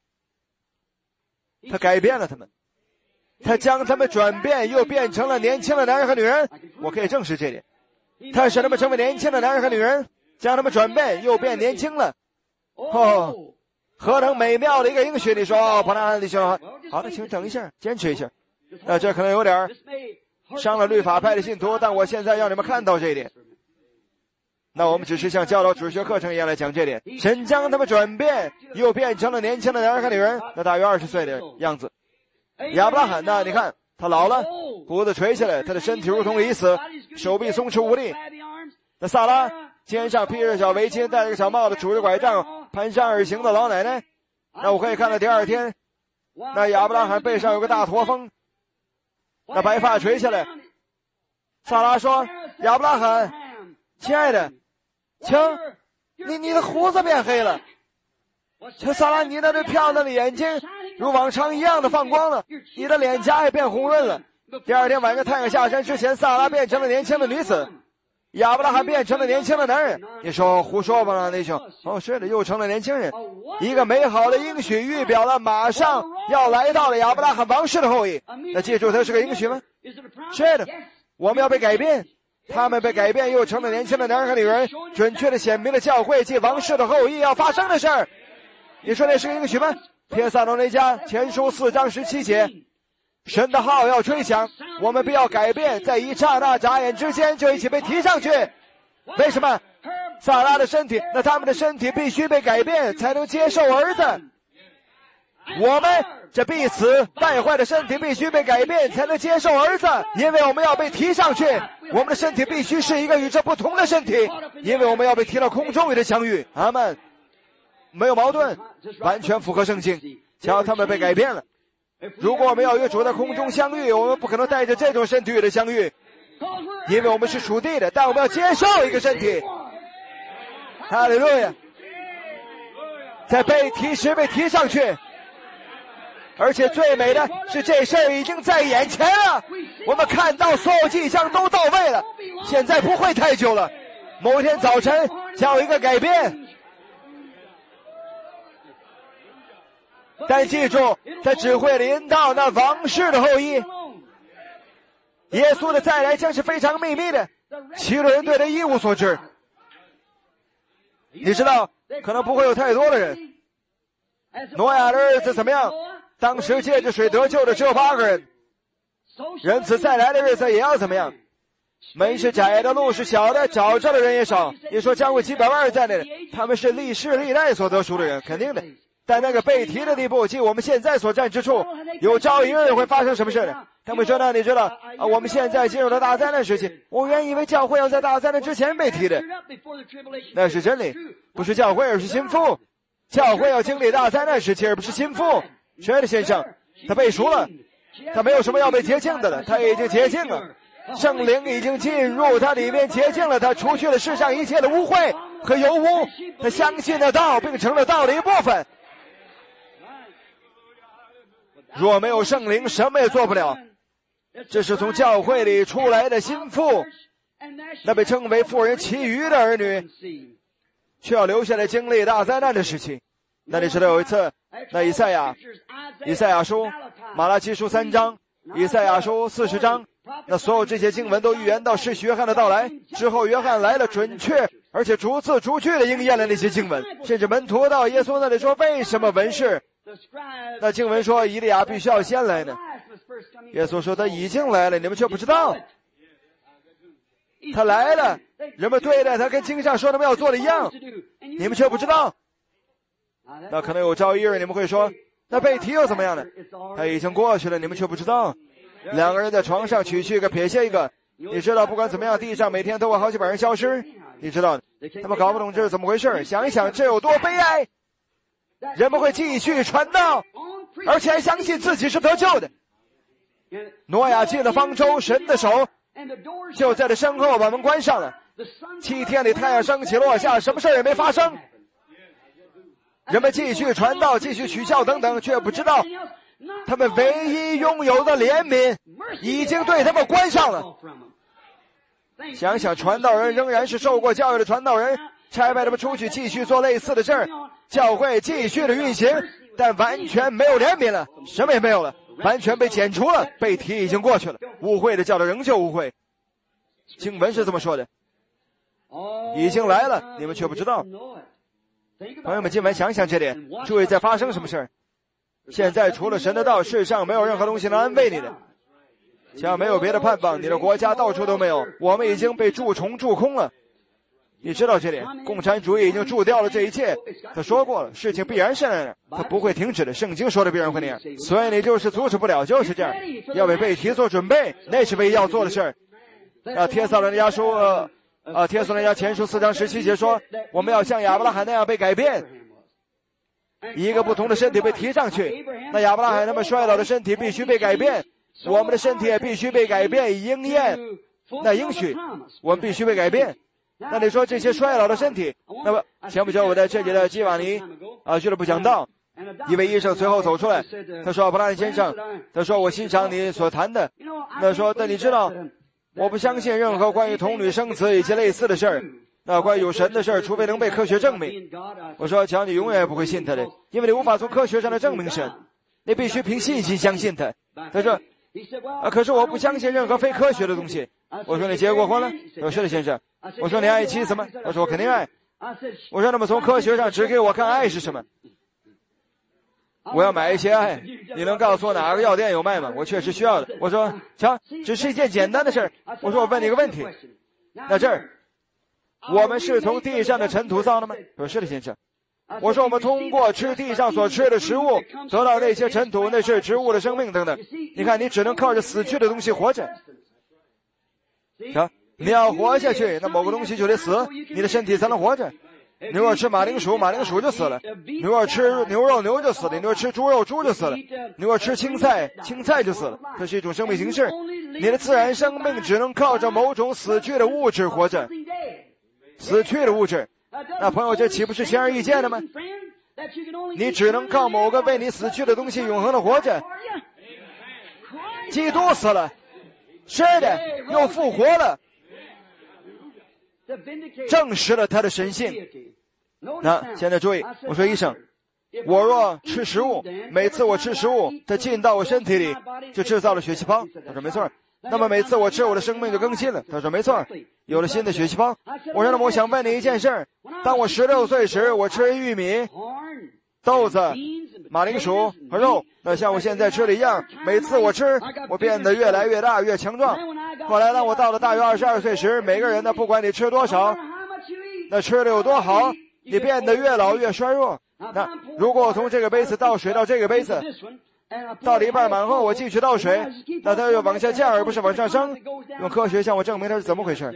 他改变了他们，他将他们转变，又变成了年轻的男人和女人。我可以证实这点，他使他们成为年轻的男人和女人，将他们转变，又变年轻了。何等美妙的一个应许！你说，彭南弟兄，好的，请等一下，坚持一下。这可能有点伤了律法派的信徒，但我现在让你们看到这一点。那我们只是像教导主学课程一样来讲这点。神将他们转变，又变成了年轻的男人和女人，那大约20岁的样子。亚伯拉罕呢？你看他老了，胡子垂下来，他的身体如同已死，手臂松弛无力。那撒拉肩上披着小围巾，戴着个小帽子，拄着拐杖，蹒跚而行的老奶奶。那我可以看到第二天，那亚伯拉罕背上有个大驼峰，那白发垂下来。撒拉说：“亚伯拉罕，亲爱的，请你的胡子变黑了。请撒拉，你那对漂亮的眼睛如往常一样的放光了，你的脸颊也变红润了。”第二天晚上太阳下山之前，撒拉变成了年轻的女子，亚伯拉罕变成了年轻的男人。你说胡说吧，弟兄？是的，又成了年轻人。一个美好的应许预表了马上要来到了亚伯拉罕王室的后裔。那记住，它是个应许吗？是的，我们要被改变，他们被改变，又成了年轻的男人和女人，准确的显明了教会及王室的后裔要发生的事儿。你说那是个应许吗？帖撒罗尼迦前书4章17节，神的号要吹响，我们必要改变，在一刹那眨眼之间就一起被提上去。为什么？撒拉的身体，那他们的身体必须被改变，才能接受儿子。我们这必死败坏的身体必须被改变，才能接受儿子，因为我们要被提上去。我们的身体必须是一个与这不同的身体，因为我们要被提到空中与他相遇。阿们，没有矛盾，完全符合圣经。瞧，他们被改变了。如果我们要与主在空中相遇，我们不可能带着这种身体与他相遇，因为我们是属地的，但我们要接受一个身体。哈利路亚！在被提时被提上去， 而且最美的是这事儿已经在眼前了，我们看到所有迹象都到位了，现在不会太久了，某天早晨将有一个改变。但记住，他只会临到那王室的后裔。耶稣的再来将是非常秘密的，其余人对他一无所知。你知道，可能不会有太多的人。挪亚的日子怎么样？当时借着水得救的只有8个人。人子再来的日子也要怎么样？门是窄的，路是小的，找着的人也少。你说将会几百万人在那里，他们是历世历代所得赎的人，肯定的。但那个被提的地步，即我们现在所站之处，有朝一日会发生什么事呢？他们说呢，你知道我们现在进入了大灾难时期，我原以为教会要在大灾难之前被提的。那是真理，不是教会，而是心腹。教会要经历大灾难时期，而不是心腹。亲爱的先生，他被赎了，他没有什么要被洁净的了，他已经洁净了，圣灵已经进入他里面洁净了他，除去了世上一切的污秽和油污。他相信了道，并成了道的一部分。若没有圣灵，什么也做不了。这是从教会里出来的心腹，那被称为妇人其余的儿女，却要留下来经历大灾难的时期。那你知道有一次，那以赛亚书、马拉基书3章、以赛亚书40章，那所有这些经文都预言到施洗约翰的到来之后，约翰来了，准确而且逐字逐句的应验了那些经文。甚至门徒到耶稣那里说，为什么文士？那经文说以利亚必须要先来呢。耶稣说他已经来了，你们却不知道。他来了，人们对待他跟经上说他们要做的一样，你们却不知道。那可能有朝一日你们会说，那被提又怎么样呢？他已经过去了，你们却不知道。2个人在床上，取去一个，撇下一个。你知道不管怎么样，地上每天都有好几百人消失。你知道他们搞不懂这是怎么回事，想一想这有多悲哀。人们会继续传道，而且还相信自己是得救的。挪亚进了方舟，神的手就在他身后把门关上了。7天里太阳升起落下，什么事也没发生。人们继续传道，继续取笑等等，却不知道他们唯一拥有的怜悯已经对他们关上了。想想传道人仍然是受过教育的传道人，差派他们出去继续做类似的事儿，教会继续的运行，但完全没有怜悯了，什么也没有了，完全被剪除了，被提已经过去了，污秽的教导仍旧污秽。经文是这么说的，已经来了，你们却不知道。朋友们，今晚想想这点，注意在发生什么事儿。现在除了神的道，世上没有任何东西能安慰你的，像没有别的盼望，你的国家到处都没有，我们已经被蛀虫蛀空了。你知道这点，共产主义已经蛀掉了这一切。他说过了，事情必然是那样，他不会停止的，圣经说的必然会那样，所以你就是阻止不了，就是这样。要为被提做准备，那是唯一要做的事儿。帖撒罗尼迦书帖撒罗尼迦前书4章17节说，我们要像亚伯拉罕那样被改变，一个不同的身体被提上去。那亚伯拉罕他们衰老的身体必须被改变，我们的身体也必须被改变，以应验那应许，我们必须被改变。那你说这些衰老的身体，那么前不久我在这里的基瓦尼俱乐部讲道，一位医生随后走出来，他说，布拉尼先生，他说我欣赏你所谈的，他说但你知道我不相信任何关于童女生子以及类似的事儿，那关于有神的事儿，除非能被科学证明。我说瞧，你永远也不会信他的，因为你无法从科学上来证明神，你必须凭信心相信他。他说可是我不相信任何非科学的东西。我说你结过婚了？他说是的先生。我说你爱妻子吗？我说我肯定爱。我说那么从科学上指给我看爱是什么？我要买一些爱，你能告诉我哪个药店有卖吗？我确实需要的。我说瞧，只是一件简单的事儿。我说我问你个问题，那这儿我们是从地上的尘土造的吗？他说是的先生。我说我们通过吃地上所吃的食物得到那些尘土，那是植物的生命等等。你看你只能靠着死去的东西活着，你要活下去，那某个东西就得死，你的身体才能活着。你若吃马铃薯，马铃薯就死了；你若吃牛肉，牛就死了；你若吃猪肉，猪就死了；你若吃青菜，青菜就死了。这是一种生命形式，你的自然生命只能靠着某种死去的物质活着，死去的物质。那朋友，这岂不是显而易见的吗？ 你只能靠某个为你死去的东西永恒的活着。基督死了，是的，又复活了，证实了他的神性。那现在注意，我说医生，我若吃食物，每次我吃食物，它进到我身体里，就制造了血细胞。他说没错。那么每次我吃，我的生命就更新了。他说没错，有了新的血细胞。我说那么我想问你一件事，当我16岁时，我吃玉米、豆子、马铃薯和肉，那像我现在吃的一样，每次我吃，我变得越来越大，越强壮。后来当我到了大约22岁时，每个人呢，不管你吃多少，那吃的有多好，你变得越老越衰弱。那如果我从这个杯子倒水到这个杯子，到了一半满后我继续倒水，那它就往下降而不是往上升。用科学向我证明它是怎么回事。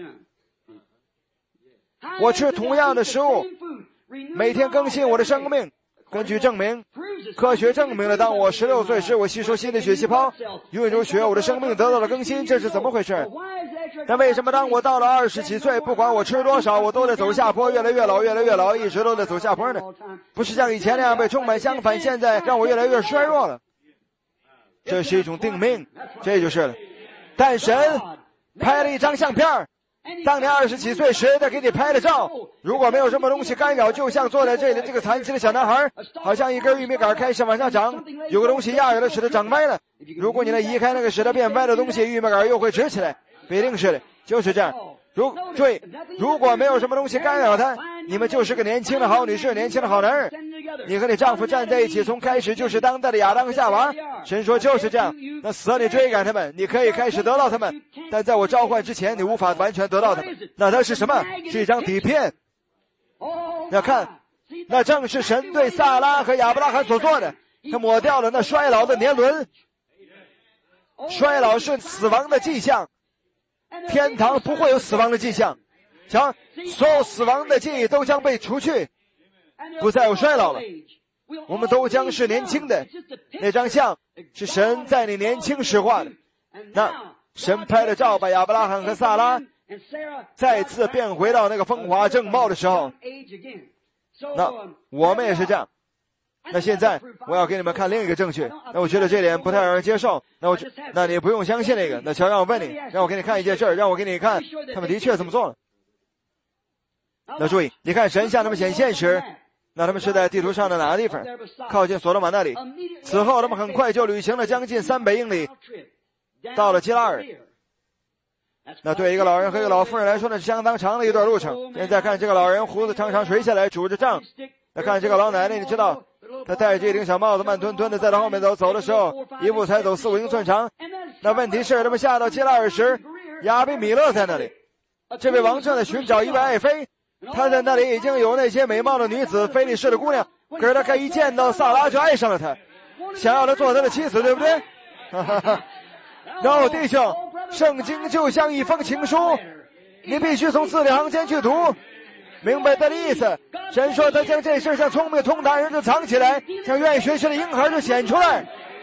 我吃同样的食物，每天更新我的生命。根据证明，科学证明了当我16岁时，我吸收新的血细胞，运入血，我的生命得到了更新。这是怎么回事？但为什么当我到了20几岁，不管我吃多少，我都在走下坡，越来越老，越来越老，一直都在走下坡呢？不是像以前那样被充满，相反，现在让我越来越衰弱了。这是一种定命，这就是了。但神拍了一张相片，当你20几岁时，他给你拍了照。如果没有什么东西干扰，就像坐在这里这个残疾的小男孩，好像一根玉米杆开始往上长，有个东西压着它，使它长歪了。如果你能移开那个使它变歪的东西，玉米杆又会直起来。必定是的，就是这样。注意，如果没有什么东西干扰它，你们就是个年轻的好女士，年轻的好男人。你和你丈夫站在一起，从开始就是当代的亚当和夏娃。神说就是这样。那死了你追赶他们，你可以开始得到他们，但在我召唤之前，你无法完全得到他们。那它是什么？是一张底片。要看，那正是神对撒拉和亚伯拉罕所做的。他抹掉了那衰老的年轮。衰老是死亡的迹象。天堂不会有死亡的迹象，瞧，所有死亡的记忆都将被除去，不再有衰老了，我们都将是年轻的。那张像是神在你年轻时画的。那神拍了照，把亚伯拉罕和撒拉再次变回到那个风华正茂的时候。那我们也是这样。那现在我要给你们看另一个证据，那我觉得这点不太让人接受，那你不用相信那个。那瞧，让我问你，让我给你看一件事，让我给你看他们的确这么做了。那注意，你看神向他们显现时，那他们是在地图上的哪个地方？靠近所罗门那里。此后他们很快就旅行了将近300英里，到了基拉尔。那对一个老人和一个老妇人来说，那是相当长的一段路程。现在看这个老人胡子常常垂下来，拄着杖。那看这个老奶奶，你知道他戴着这顶小帽子，慢吞吞的在他后面走的时候，一步才走4、5英寸长。那问题是他们下到基拉尔时，亚比米勒在那里，这位王正在寻找一位爱妃，他在那里已经有那些美貌的女子，非利士的姑娘，可是他一见到萨拉就爱上了她，想要她做他的妻子，对不对？然后弟兄，圣经就像一封情书，你必须从字里行间去读，明白他的意思。神说他将这事像聪明通达人就藏起来，像愿意学习的婴孩就显出来。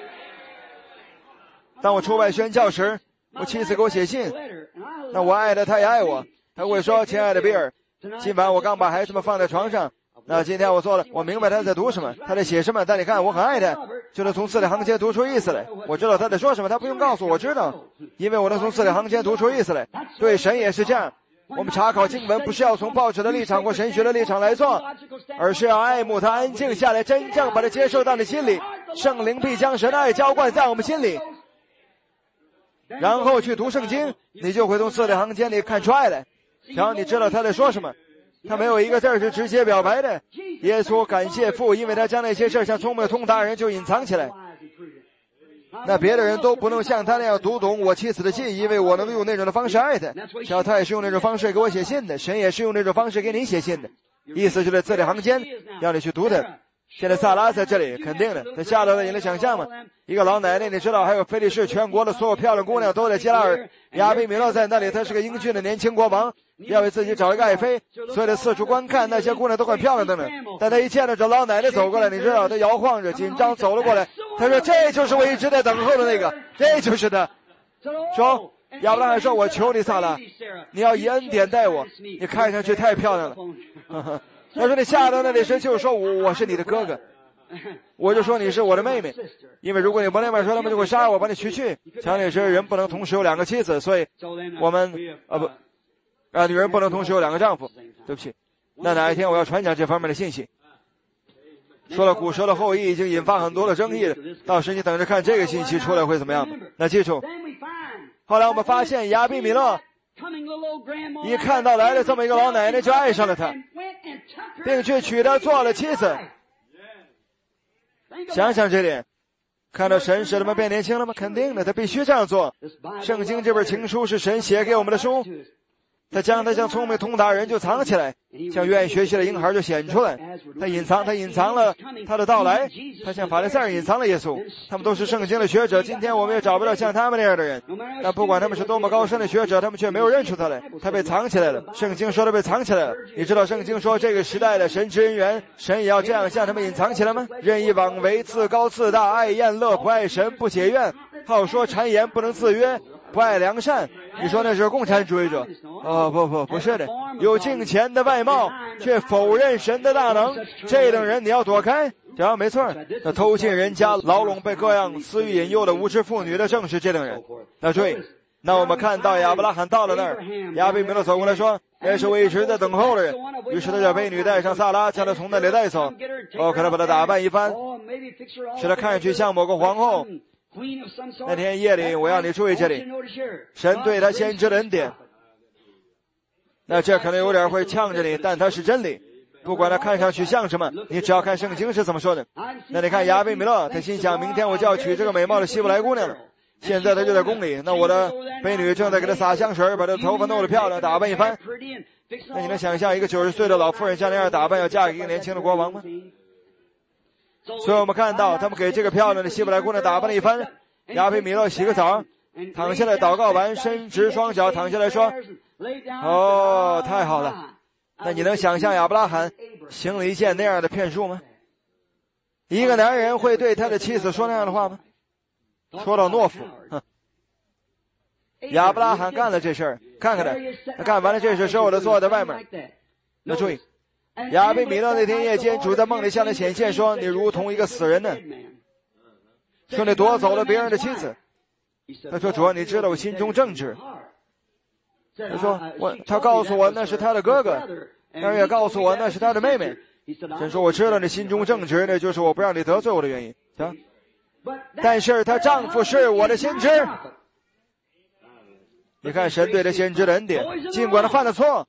当我出外宣教时，我妻子给我写信，那我爱他，他也爱我。他会说，亲爱的比尔，今晚我刚把孩子们放在床上，那今天我做了，我明白他在读什么，他在写什么，但你看我很爱他，就能从字里行间读出意思来。我知道他在说什么，他不用告诉我知道，因为我能从字里行间读出意思来。对神也是这样，我们查考经文不是要从报纸的立场或神学的立场来做，而是要爱慕他，安静下来，真正把他接受到你心里，圣灵必将神的爱浇灌在我们心里，然后去读圣经，你就会从字里行间里看出爱来。然后你知道他在说什么，他没有一个字是直接表白的。耶稣感谢父，因为他将那些事像聪明通达人就隐藏起来，那别的人都不能像他那样读懂我妻子的信，因为我能用那种的方式爱他。像他也是用那种方式给我写信的，神也是用那种方式给你写信的，意思就是字里行间让你去读它。现在萨拉在这里，肯定的，他吓到了你的想象吗？一个老奶奶，你知道，还有菲利士全国的所有漂亮姑娘都在基拉尔，亚比米勒在那里，他是个英俊的年轻国王，要为自己找一个爱妃，所以他四处观看，那些姑娘都很漂亮的呢。但他一见到这老奶奶走过来，你知道，他摇晃着紧张走了过来，他说，这就是我一直在等候的那个，这就是他。说亚伯拉罕说，我求你萨拉，你要以恩典待我，你看上去太漂亮了。 他说你下到那里时就说我是你的哥哥，我就说你是我的妹妹，因为如果你不那么说，他们就会杀我，把你娶去。强烈是人不能同时有2个妻子，所以我们女人不能同时有2个丈夫。对不起，那哪一天我要传讲这方面的信息。说了古蛇的后裔已经引发很多的争议了，到时你等着看这个信息出来会怎么样吧。那记住，后来我们发现亚比米勒一看到来了这么一个老奶奶就爱上了她，并去娶她做了妻子。想想这点，看到神使他们变年轻了吗？肯定的，他必须这样做。圣经这本情书是神写给我们的书，他将他像聪明通达人就藏起来，像愿意学习的婴孩就显出来。他隐藏了他的到来，他像法利赛人隐藏了耶稣。他们都是圣经的学者，今天我们也找不到像他们那样的人。但不管他们是多么高深的学者，他们却没有认出他来，他被藏起来了。圣经说他被藏起来了。你知道圣经说这个时代的神之人员，神也要这样向他们隐藏起来吗？任意妄为，自高自大，爱宴乐，不爱神，不解怨，好说谗言，不能自约，不爱良善。你说那是共产主义者？不是的，有敬虔的外貌，却否认神的大能，这等人你要躲开。没错，那偷进人家、牢笼被各样私欲引诱的无知妇女的，正是这等人。那注意，那我们看到亚伯拉罕到了那儿，亚比米勒走过来说：“这是我一直在等候的人。”于是他叫婢女带上萨拉，将他从那里带走。可他把他打扮一番，使他看上去像某个皇后。那天夜里，我要你注意这里，神对他先知的恩典。那这可能有点会呛着你，但它是真理。不管它看上去像什么，你只要看圣经是怎么说的。那你看亚比米勒，他心想，明天我就要娶这个美貌的希伯来姑娘了。现在他就在宫里，那我的婢女正在给他撒香水，把他头发弄得漂亮，打扮一番。那你能想象一个90岁的老妇人像那样打扮，要嫁给一个年轻的国王吗？所以我们看到他们给这个漂亮的希伯来姑娘打扮了一番。亚比米勒洗个澡，躺下来祷告完，伸直双脚躺下来说：“太好了。”那你能想象亚伯拉罕行了一件那样的骗术吗？一个男人会对他的妻子说那样的话吗？说到懦夫，亚伯拉罕干了这事儿，看看他干完了这事之后，他坐在外面。那注意，亚比米勒那天夜间，主在梦里向他显现说：“你如同一个死人呢，说你夺走了别人的妻子。”他说：“主，你知道我心中正直。”他说：“他告诉我那是他的哥哥，但是也告诉我那是他的妹妹。”神说：“我知道你心中正直，那就是我不让你得罪我的原因。但是她丈夫是我的先知。”你看神对他先知的恩典，尽管他犯了错。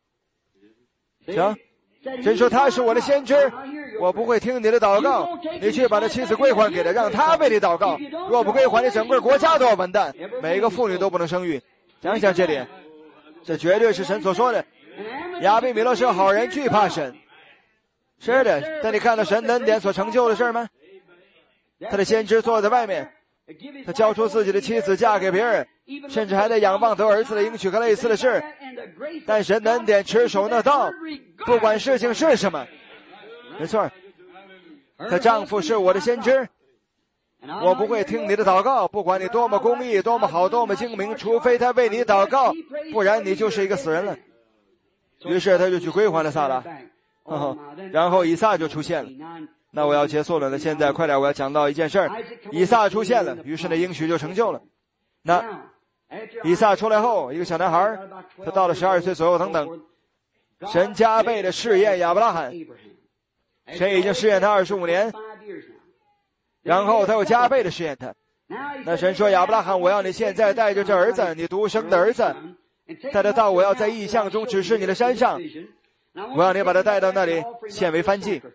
神说他是我的先知，我不会听你的祷告，你去把他妻子归还给他，让他为你祷告。若不归还，你整个国家都要完蛋，每一个妇女都不能生育。想想这点，这绝对是神所说的。亚比米勒是个好人，惧怕神。是的，但你看到神的恩典所成就的事吗？他的先知坐在外面，他交出自己的妻子嫁给别人，甚至还在仰望得儿子的应许和类似的事。但神的恩典持守那道，不管事情是什么。没错，她丈夫是我的先知，我不会听你的祷告，不管你多么公义，多么好，多么精明，除非他为你祷告，不然你就是一个死人了。于是他就去归还了撒拉，然后以撒就出现了。那我要结束了，那现在快点，我要讲到一件事儿。以撒出现了，于是那应许就成就了。那以撒出来后，一个小男孩，他到了12岁左右等等，神加倍的试验亚伯拉罕，神已经试验他25年，然后他又加倍的试验他。那神说：“亚伯拉罕，我要你现在带着这儿子，你独生的儿子，带他到我要在异象中指示你的山上，我要你把他带到那里献为燔祭。”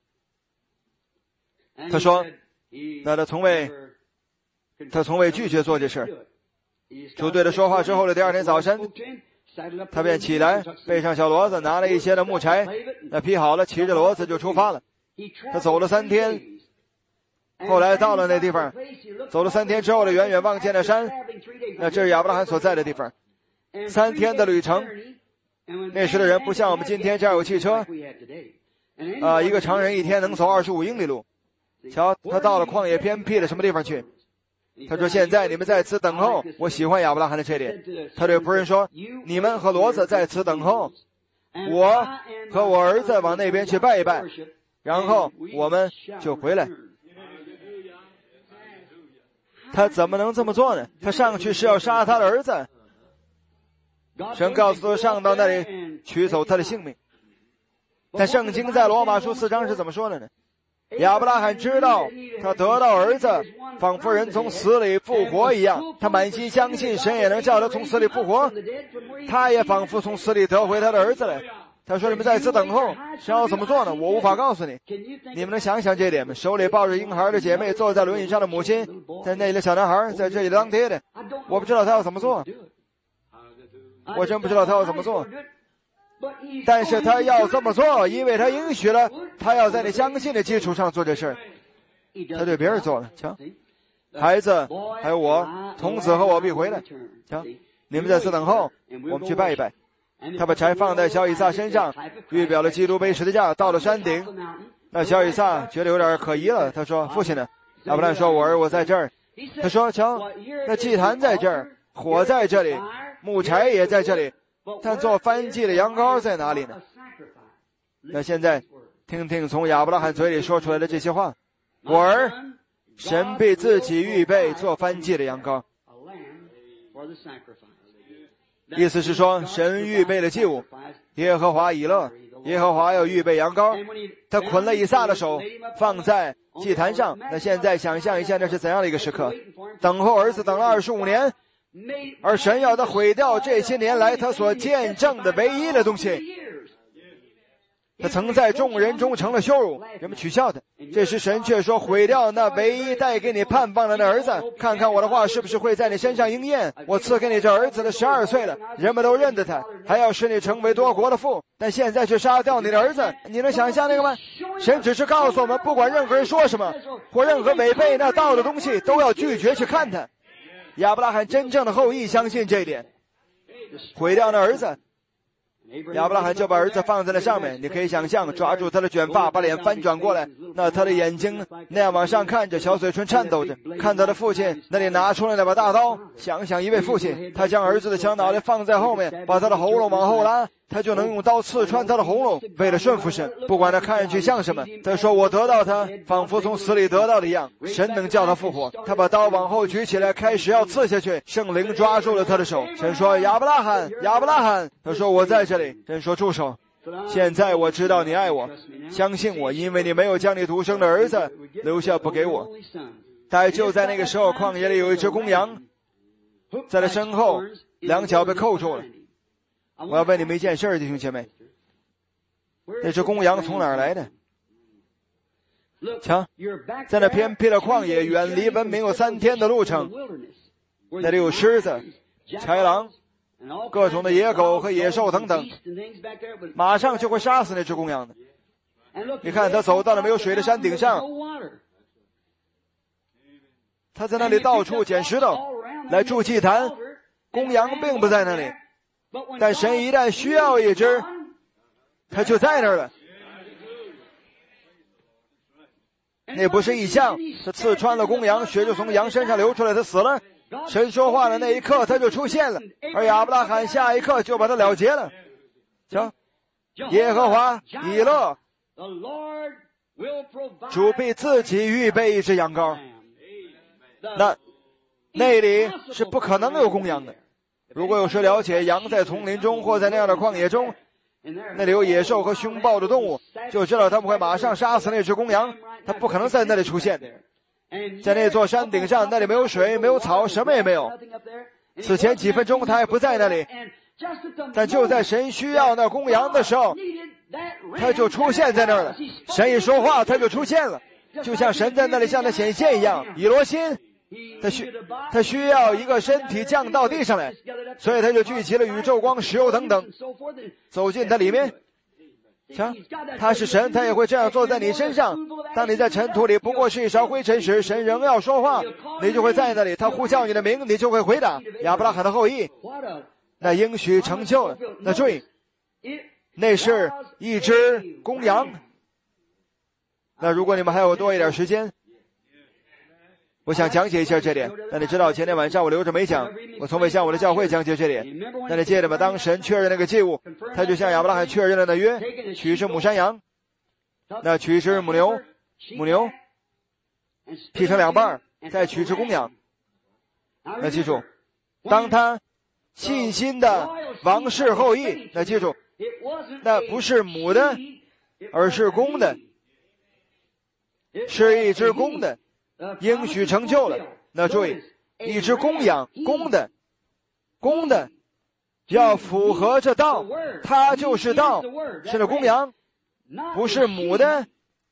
他说：“那他从未拒绝做这事。”主对他说话之后的第二天早晨，他便起来，背上小骡子，拿了一些的木柴，那劈好了，骑着骡子就出发了。他走了3天，后来到了那地方，走了3天之后的远远望见了山，那这是亚伯拉罕所在的地方。3天的旅程，那时的人不像我们今天这样有汽车，一个常人一天能走25英里路。瞧，他到了旷野偏僻的什么地方去？他说：“现在你们在此等候。”我喜欢亚伯拉罕的这点。他对仆人说：“你们和骡子在此等候， 我和我儿子往那边去拜一拜，然后我们就回来。他怎么能这么做呢？他上去是要杀他的儿子。神告诉他上到那里取走他的性命。但圣经在罗马书4章是怎么说的呢？亚伯拉罕知道他得到儿子仿佛人从死里复活一样，他满心相信神也能叫他从死里复活，他也仿佛从死里得回他的儿子来。他说你们在此等候，神要怎么做呢？我无法告诉你。你们能想想这点吗？手里抱着婴孩的姐妹，坐在轮椅上的母亲，在那里的小男孩，在这里当爹的，我不知道他要怎么做，我真不知道他要怎么做。但是他要这么做，因为他应许了，他要在你相信的基础上做这事儿。他对别人做了，瞧，孩子还有我，从此和我必回来。瞧，你们在此等候，我们去拜一拜。他把柴放在小以撒身上，预表了基督背十字架。到了山顶，那小以撒觉得有点可疑了，他说：“父亲呢？”亚伯兰说：“我在这儿。”他说：“瞧，那祭坛在这儿，火在这里，木柴也在这里，但做燔祭的羊羔在哪里呢？”那现在听听从亚伯拉罕嘴里说出来的这些话：“我儿，神必自己预备做燔祭的羊羔。”意思是说，神预备了祭物，耶和华以勒，耶和华要预备羊羔。他捆了以撒的手，放在祭坛上。那现在想象一下，那是怎样的一个时刻？等候儿子等了25年，而神要他毁掉这些年来他所见证的唯一的东西。他曾在众人中成了羞辱，人们取笑他。这时神却说，毁掉那唯一带给你盼望的那儿子，看看我的话是不是会在你身上应验。我赐给你这儿子的12岁了，人们都认得他，还要使你成为多国的父，但现在却杀掉你的儿子。你能想象那个吗？神只是告诉我们，不管任何人说什么，或任何违背那道的东西，都要拒绝去看他。亚伯拉罕真正的后裔相信这一点，毁掉那儿子。亚伯拉罕就把儿子放在了上面，你可以想象，抓住他的卷发，把脸翻转过来，那他的眼睛那样往上看着，小嘴唇颤抖着，看他的父亲那里拿出了那把大刀。想想一位父亲，他将儿子的小脑袋放在后面，把他的喉咙往后拉，他就能用刀刺穿他的喉咙。为了顺服神，不管他看上去像什么，他说我得到他仿佛从死里得到的一样，神能叫他复活。他把刀往后举起来，开始要刺下去，圣灵抓住了他的手。神说亚伯拉罕，亚伯拉罕。他说我在这里。神说住手，现在我知道你爱我，相信我，因为你没有将你独生的儿子留下不给我。但就在那个时候，旷野里有一只公羊，在他身后两脚被扣住了。我要问你们一件事，弟兄姐妹，那只公羊从哪儿来的？瞧，在那偏僻的旷野，远离文明有3天的路程，那里有狮子、豺狼、各种的野狗和野兽等等，马上就会杀死那只公羊的。你看他走到了没有水的山顶上，他在那里到处捡石头来筑祭坛，公羊并不在那里，但神一旦需要一只，他就在那儿了。那不是异象，他刺穿了公羊，血就从羊身上流出来，他死了。神说话的那一刻他就出现了，而亚伯拉罕下一刻就把他了结了。瞧，耶和华以勒，主必自己预备一只羊羔。那里是不可能有公羊的。如果有谁了解羊在丛林中或在那样的旷野中，那里有野兽和凶暴的动物，就知道他们会马上杀死那只公羊，他不可能在那里出现的。在那座山顶上，那里没有水，没有草，什么也没有。此前几分钟他还不在那里，但就在神需要那公羊的时候，他就出现在那儿了。神一说话他就出现了，就像神在那里向他显现一样。以罗心他需要一个身体降到地上来，所以他就聚集了宇宙光、石油等等，走进他里面。瞧，他是神，他也会这样做在你身上。当你在尘土里不过是一勺灰尘时，神仍要说话，你就会在那里，他呼叫你的名，你就会回答。亚伯拉罕的后裔，那应许成就了。那注意，那是一只公羊。那如果你们还有多一点时间， 我想讲解一下这点。那你知道前天晚上我留着没讲，我从未向我的教会讲解这点。那你记得吧？当神确认那个祭物，他就向亚伯拉罕确认了那约，取一只母山羊，那取一只母牛，劈成2半，再取一只公羊。那记住，当他信心的王室后裔，那记住，那不是母的，而是公的，是一只公的，应许成就了。那注意，一只公羊，公的要符合这道，它就是道，是那公羊，不是母的。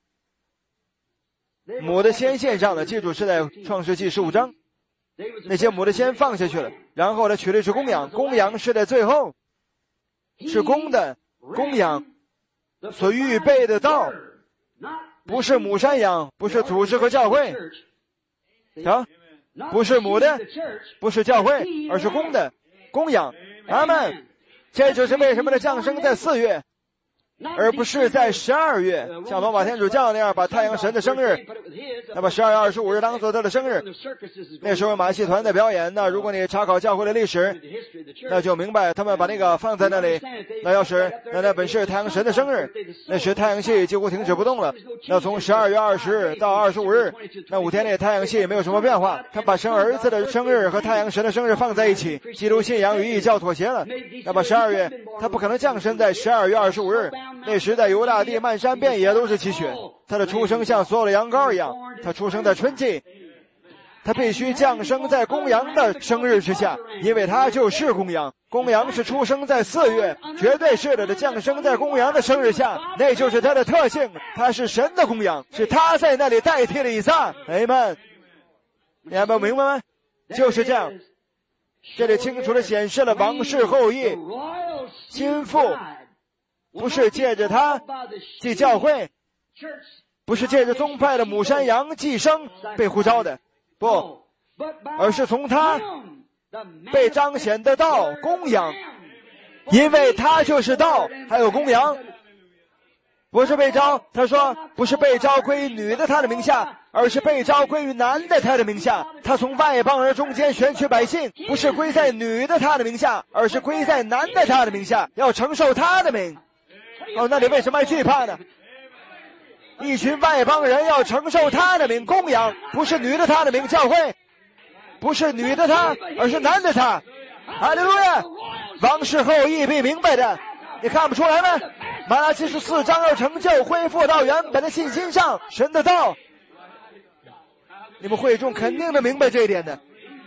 母的先献上的，记住是在创世纪15章，那些母的先放下去了，然后他取了一只公羊，公羊是在最后，是公的公羊所预备的道，不是母山羊，不是组织和教会啊，不是母的，不是教会，而是公的公羊。阿们。这就是为什么它降生在4月，而不是在12月，像罗马天主教那样把太阳神的生日，那把12月25日当做他的生日。那时候马戏团的表演，那如果你查考教会的历史，那就明白他们把那个放在那里，那要是那本是太阳神的生日，那时太阳系几乎停止不动了。那从12月20日到25日，那5天内太阳系没有什么变化。他把生儿子的生日和太阳神的生日放在一起，基督信仰与异教妥协了。那把12月，他不可能降生在12月25日。那时在犹大地漫山遍野都是积雪，他的出生像所有的羊羔一样，他出生在春季，他必须降生在公羊的生日之下，因为他就是公羊。公羊是出生在4月，绝对是的，降生在公羊的生日下，那就是他的特性，他是神的公羊，是他在那里代替了以撒。阿们，你还没有明白吗？就是这样，这里清楚地显示了王室后裔心腹不是借着他即教会，不是借着宗派的母山羊寄生被呼召的，不，而是从他被彰显的道公羊，因为他就是道，还有公羊，不是被召，他说不是被召归于女的他的名下，而是被召归于男的他的名下。他从外邦人中间选取百姓，不是归在女的他的名下，而是归在男的他的名下，要承受他的名。哦，那你为什么还惧怕呢？一群外邦人要承受他的名，公羊，不是女的他的名，教会，不是女的他，而是男的他。哈利路亚！王室后裔必明白的，你看不出来吗？马拉基书4章要成就，恢复到原本的信心上，神的道。你们会众肯定的明白这一点的，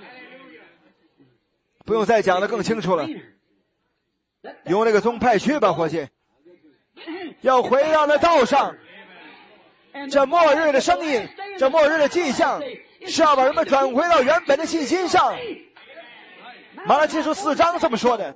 不用再讲得更清楚了。用那个宗派去吧，伙计。要回到那道上，这末日的声音，这末日的迹象，是要把人们转回到原本的信心上。马拉基书4章这么说的，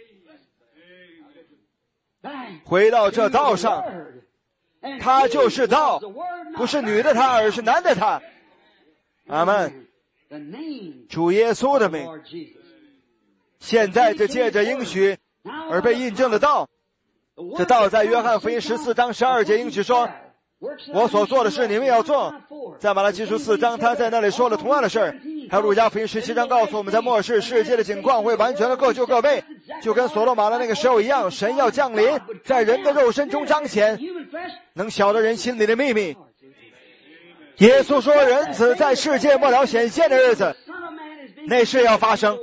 回到这道上，他就是道，不是女的他，而是男的他。阿们。主耶稣的名，现在就借着应许而被印证的道。这道在约翰福音14章12节应许说，我所做的事你们要做。在马拉基书4章，他在那里说了同样的事儿。还有路加福音17章告诉我们，在末世世界的景况会完全的各就各位，就跟所罗马的那个时候一样，神要降临，在人的肉身中彰显，能晓得人心里的秘密。耶稣说，人子在世界末了显现的日子，那事要发生。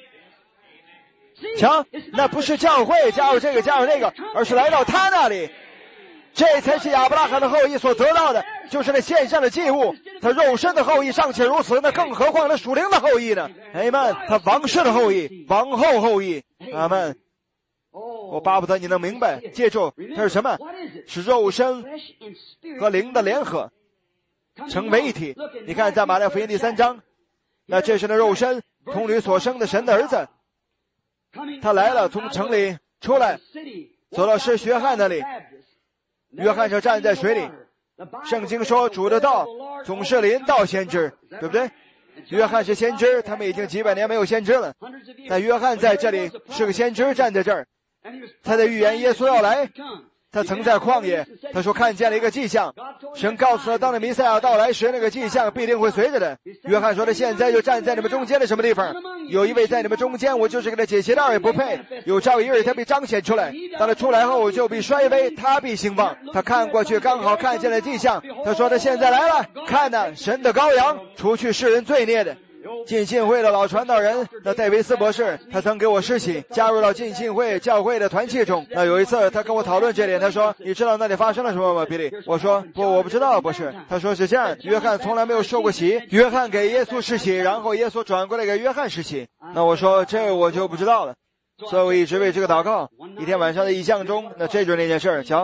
瞧，那不是教会加入这个加入那个，而是来到他那里，这才是亚伯拉罕的后裔所得到的，就是那献上的祭物。他肉身的后裔尚且如此，那更何况那属灵的后裔呢？阿们。他王室的后裔，王后后裔。阿们。我巴不得你能明白，记住，它是什么？是肉身和灵的联合，成为一体。你看，在马太福音第3章，那这是那肉身童女所生的神的儿子。他来了，从城里出来，走到施洗约翰那里，约翰就站在水里。圣经说，主的道总是临到先知，对不对？约翰是先知，他们已经几百年没有先知了，但约翰在这里是个先知，站在这儿，他在预言耶稣要来， 他曾在旷野，他说看见了一个迹象，神告诉他，当那弥赛亚到来时，那个迹象必定会随着的。约翰说他现在就站在你们中间的什么地方？有一位在你们中间，我就是给他解鞋带也不配。有朝一日他必彰显出来，当他出来后就必衰微，他必兴旺。他看过去刚好看见了迹象，他说他现在来了，看哪，神的羔羊，除去世人罪孽的。浸信会的老传道人，那戴维斯博士，他曾给我施洗，加入到浸信会教会的团契中。那有一次他跟我讨论这点，他说你知道那里发生了什么吗，比利？我说不，我不知道，博士。他说是这样，约翰从来没有受过洗，约翰给耶稣施洗，然后耶稣转过来给约翰施洗。那我说这我就不知道了，所以我一直为这个祷告。一天晚上的异象中，那这就是那件事。瞧，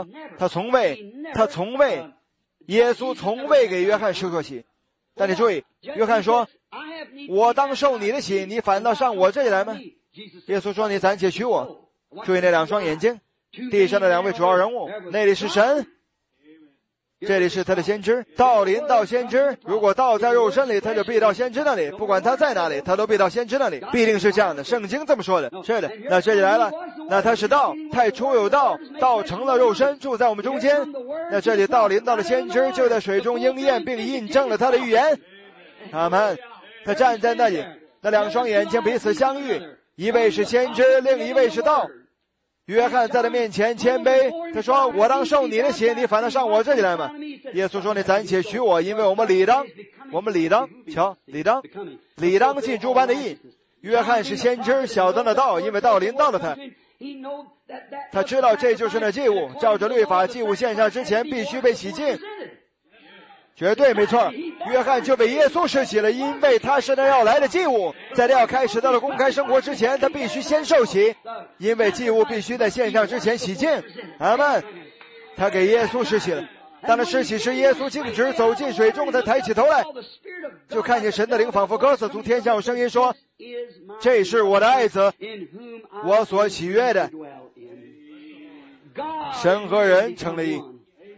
耶稣从未给约翰施过洗。但你注意，约翰说我当受你的洗，你反倒上我这里来吗？耶稣说你暂且许我。注意那两双眼睛，地上的两位主要人物，那里是神，这里是他的先知。道临到先知，如果道在肉身里，他就必到先知那里，不管他在哪里，他都必到先知那里，必定是这样的，圣经这么说的。是的，那这里来了，那他是道，太初有道，道成了肉身，住在我们中间。那这里道临到了先知，就在水中应验，并印证了他的预言。阿们。他站在那里，那两双眼睛彼此相遇，一位是先知，另一位是道。约翰在他面前谦卑，他说我当受你的洗，你反倒上我这里来吗？耶稣说你暂且许我，因为我们理当瞧，理当尽诸般的义。约翰是先知，晓得了道，因为道临到了他。他知道这就是那祭物，照着律法，祭物献上之前必须被洗净。绝对没错，约翰就被耶稣施洗了，因为他是那要来的祭物。在他要开始他的公开生活之前，他必须先受洗，因为祭物必须在献上之前洗净。阿们。他给耶稣施洗了。当他施洗时，耶稣径直走进水中，他抬起头来，就看见神的灵仿佛鸽子从天上有声音说，这是我的爱子，我所喜悦的。神和人成了一。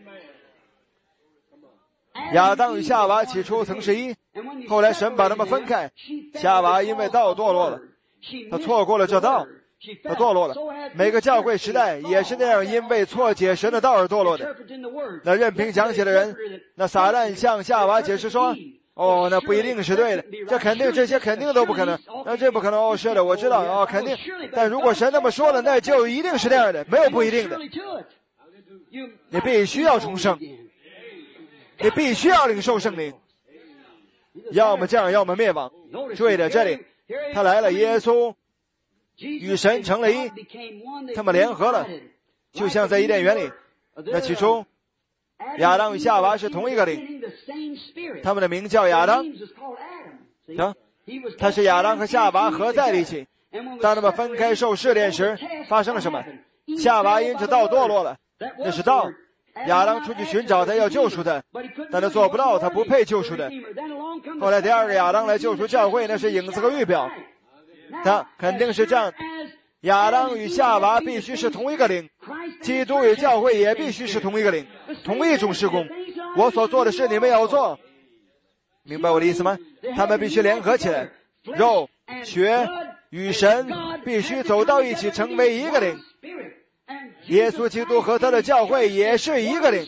亚当与夏娃起初曾是一，后来神把他们分开。夏娃因为道堕落了，他错过了这道，他堕落了。每个教会时代也是那样，因为错解神的道而堕落的。那任凭讲解的人，那撒旦向夏娃解释说，那不一定是对的，这些肯定都不可能，那这不可能。是的，我知道，肯定。但如果神那么说了，那就一定是那样的，没有不一定的。你必须要重生，你必须要领受圣灵，要么这样，要么灭亡。注意在这里，他来了，耶稣与神成了一，他们联合了，就像在伊甸园里。那起初亚当与夏娃是同一个灵，他们的名叫亚当。他是亚当和夏娃合在了一起。当他们分开受试炼时，发生了什么？夏娃因着道堕落了，那是道。亚当出去寻找他，要救赎他，但他做不到，他不配救赎的。后来第二个亚当来救赎教会，那是影子和预表。他肯定是这样，亚当与夏娃必须是同一个灵，基督与教会也必须是同一个灵，同一种事工。我所做的事你们也要做，明白我的意思吗？他们必须联合起来，肉血与神必须走到一起，成为一个灵。耶稣基督和他的教会也是一个灵。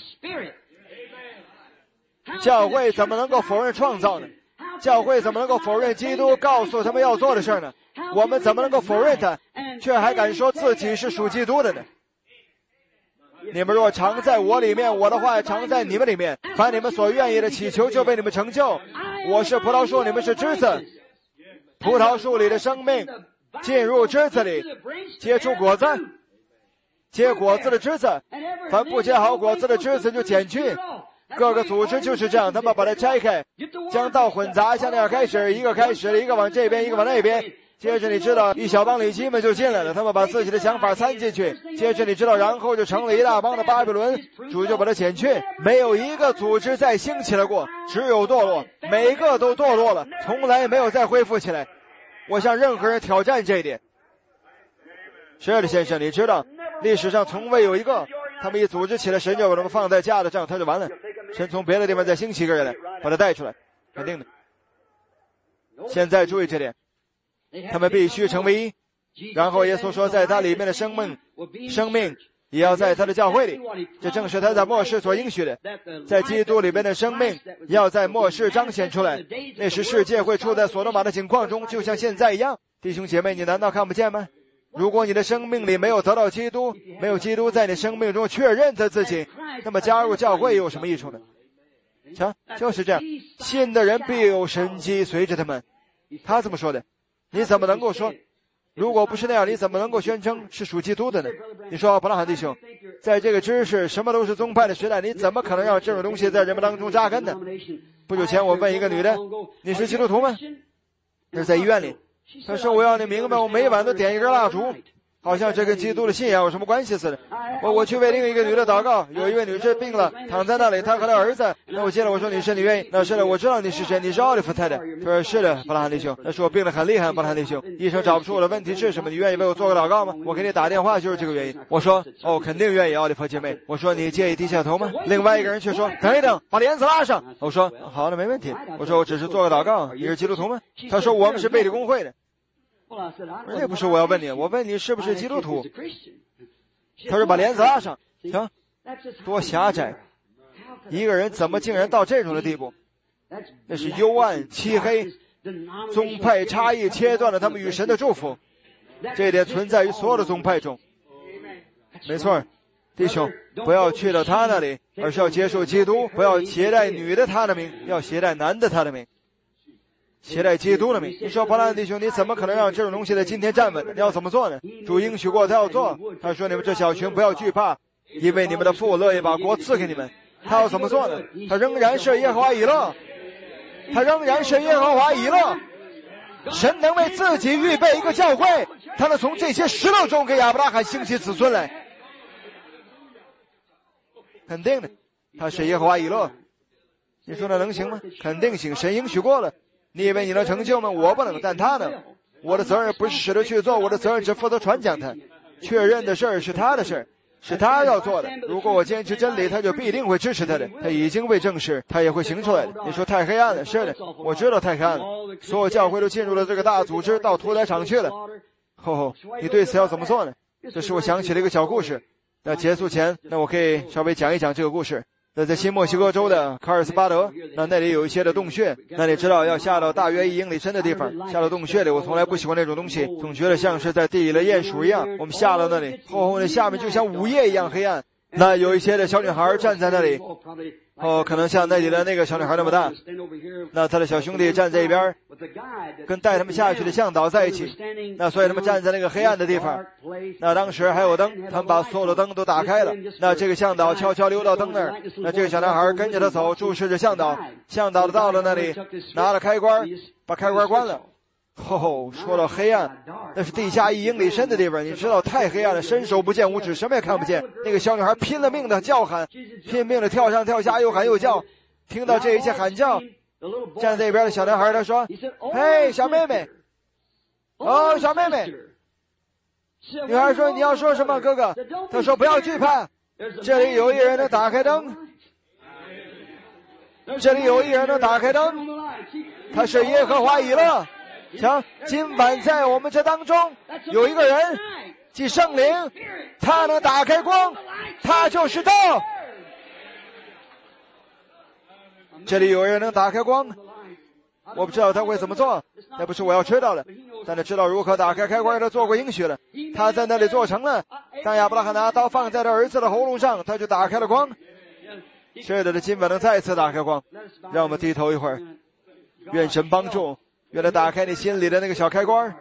教会怎么能够否认创造呢？教会怎么能够否认基督告诉他们要做的事呢？我们怎么能够否认他，却还敢说自己是属基督的呢？你们若常在我里面，我的话常在你们里面，凡你们所愿意的祈求就被你们成就。我是葡萄树，你们是枝子，葡萄树里的生命进入枝子里，结出果子，结果子的枝子，凡不结好果子的枝子就剪去。各个组织就是这样，他们把它拆开，将道混杂，像那样开始，一个开始了，一个往这边，一个往那边。接着你知道，一小帮里基们就进来了，他们把自己的想法掺进去。接着你知道，然后就成了一大帮的巴比伦，主就把它剪去。没有一个组织再兴起来过，只有堕落，每个都堕落了，从来没有再恢复起来。我向任何人挑战这一点。是的，先生，你知道，历史上从未有一个，他们一组织起来，神就把他们放在架子上，他就完了。神从别的地方再兴起一个人来，把他带出来，肯定的。现在注意这点，他们必须成为一。然后耶稣说，在他里面的生命也要在他的教会里。这正是他在末世所应许的，在基督里边的生命要在末世彰显出来。那时世界会处在所罗马的境况中，就像现在一样。弟兄姐妹，你难道看不见吗？如果你的生命里没有得到基督，没有基督在你生命中确认他自己，那么加入教会有什么益处呢？瞧，就是这样，信的人必有神迹随着他们。他这么说的，你怎么能够说？如果不是那样，你怎么能够宣称是属基督的呢？你说，伯拉罕弟兄，在这个知识什么都是宗派的时代，你怎么可能让这种东西在人们当中扎根呢？不久前我问一个女的，你是基督徒吗？那是在医院里。她说，我要你明白，我每晚都点一根蜡烛，好像这跟基督的信仰有什么关系似的。我去为另一个女的祷告，有一位女士病了，躺在那里，她和她儿子。那我接了，我说，女士，你愿意？那是的，我知道你是谁，你是奥利弗太太。她说，是的，伯拉罕弟兄。那说我病得很厉害，伯拉罕弟兄，医生找不出我的问题是什么，你愿意为我做个祷告吗？我给你打电话就是这个原因。我说，哦，肯定愿意，奥利弗姐妹。我说，你介意低下头吗？另外一个人却说，等一等，把帘子拉上。我说，好的，没问题。我说，我只是做个祷告。你是基督徒吗？他说，我们是贝理公会的。这不是我要问你，我问你是不是基督徒？他说把帘子拉上，行，多狭窄！一个人怎么竟然到这种的地步？那是幽暗漆黑，宗派差异切断了他们与神的祝福。这一点存在于所有的宗派中。没错，弟兄，不要去到他那里，而是要接受基督。不要携带女的他的名，要携带男的他的名。携带基督的名。你说伯拉罕弟兄，你怎么可能让这种东西在今天站稳呢？你要怎么做呢？主应许过他要做。他说你们这小群不要惧怕，因为你们的父乐意把国赐给你们。他要怎么做呢？他仍然是耶和华以勒，他仍然是耶和华以勒。神能为自己预备一个教会，他能从这些石头中给亚伯拉罕兴起子孙来。肯定的，他是耶和华以勒。你说那能行吗？肯定行，神应许过了。你以为你能成就吗？我不能，但他能。我的责任不是使他去做，我的责任只负责传讲他。确认的事儿是他的事儿，是他要做的。如果我坚持真理，他就必定会支持他的。他已经被证实，他也会行出来的。你说太黑暗了，是的，我知道太黑暗了。所有教会都进入了这个大组织，到屠宰场去了。你对此要怎么做呢？这使我想起了一个小故事。那结束前，那我可以稍微讲一讲这个故事。那在新墨西哥州的卡尔斯巴德，那里有一些的洞穴，那你知道要下到大约1英里深的地方，下到洞穴里，我从来不喜欢那种东西，总觉得像是在地里的鼹鼠一样。我们下到那里，那下面就像午夜一样黑暗。那有一些的小女孩站在那里，可能像那里的那个小女孩那么大。那他的小兄弟站在一边，跟带他们下去的向导在一起。那所以他们站在那个黑暗的地方。那当时还有灯，他们把所有的灯都打开了。那这个向导悄悄溜到灯那儿，那这个小男孩跟着他走，注视着向导。向导到了那里，拿了开关，把开关关了。说到黑暗，那是地下1英里深的地方，你知道太黑暗了，伸手不见五指，什么也看不见。那个小女孩拼了命的叫喊，拼命的跳上跳下，又喊又叫。听到这一切喊叫，站在一边的小男孩他说：“嘿，小妹妹，小妹妹。”女孩说：“你要说什么，哥哥？”他说：“不要惧怕，这里有一人能打开灯，这里有一人能打开灯，他是耶和华以勒。瞧，今晚在我们这当中有一个人，即圣灵，他能打开光，他就是道。这里有人能打开光，我不知道他会怎么做，那不是我要知道的，但他知道如何打开开关，他做过应许了，他在那里做成了。当亚伯拉罕拿刀放在他儿子的喉咙上，他就打开了光。是的，他今晚能再次打开光。让我们低头一会儿，愿神帮助，愿他打开你心里的那个小开关。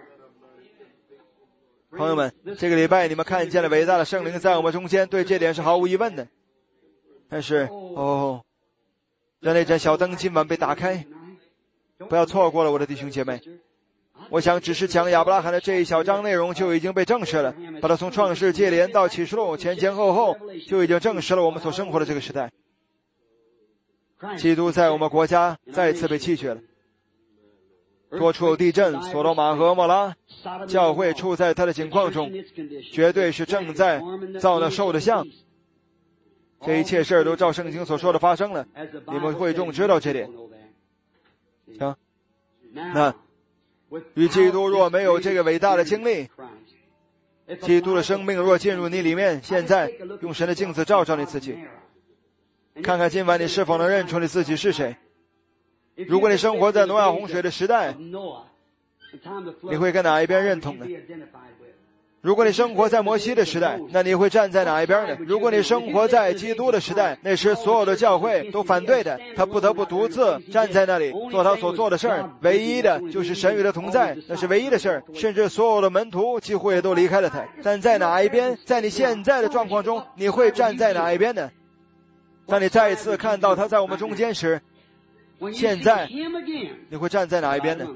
朋友们，这个礼拜你们看见了伟大的圣灵在我们中间，对这点是毫无疑问的。但是让那盏小灯今晚被打开，不要错过了，我的弟兄姐妹。我想只是讲亚伯拉罕的这一小章内容就已经被证实了，把它从创世纪连到启示录前前后后就已经证实了我们所生活的这个时代。基督在我们国家再一次被弃绝了，多处有地震，所罗马和蛾摩拉，教会处在他的境况中，绝对是正在造那兽的像。这一切事儿都照圣经所说的发生了，你们会众知道这点。行，那与基督若没有这个伟大的经历， 基督的生命若进入你里面，现在用神的镜子照照你自己，看看今晚你是否能认出你自己是谁。如果你生活在挪亚洪水的时代，你会跟哪一边认同呢？如果你生活在摩西的时代，那你会站在哪一边呢？如果你生活在基督的时代，那时所有的教会都反对的，他不得不独自站在那里做他所做的事儿，唯一的就是神与他同在，那是唯一的事儿，甚至所有的门徒几乎也都离开了他。但在哪一边，在你现在的状况中，你会站在哪一边呢？当你再一次看到他在我们中间时，现在你会站在哪一边呢？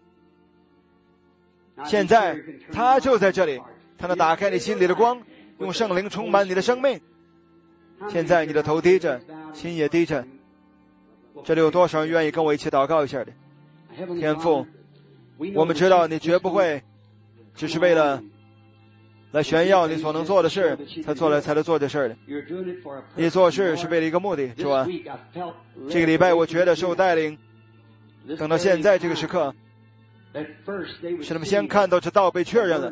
现在他就在这里，他能打开你心里的光，用圣灵充满你的生命。现在你的头低着，心也低着。这里有多少人愿意跟我一起祷告一下的？天父，我们知道你绝不会只是为了来炫耀你所能做的事才能做这事的。你做事是为了一个目的，主啊。这个礼拜我觉得受带领，等到现在这个时刻，是他们先看到这道被确认了，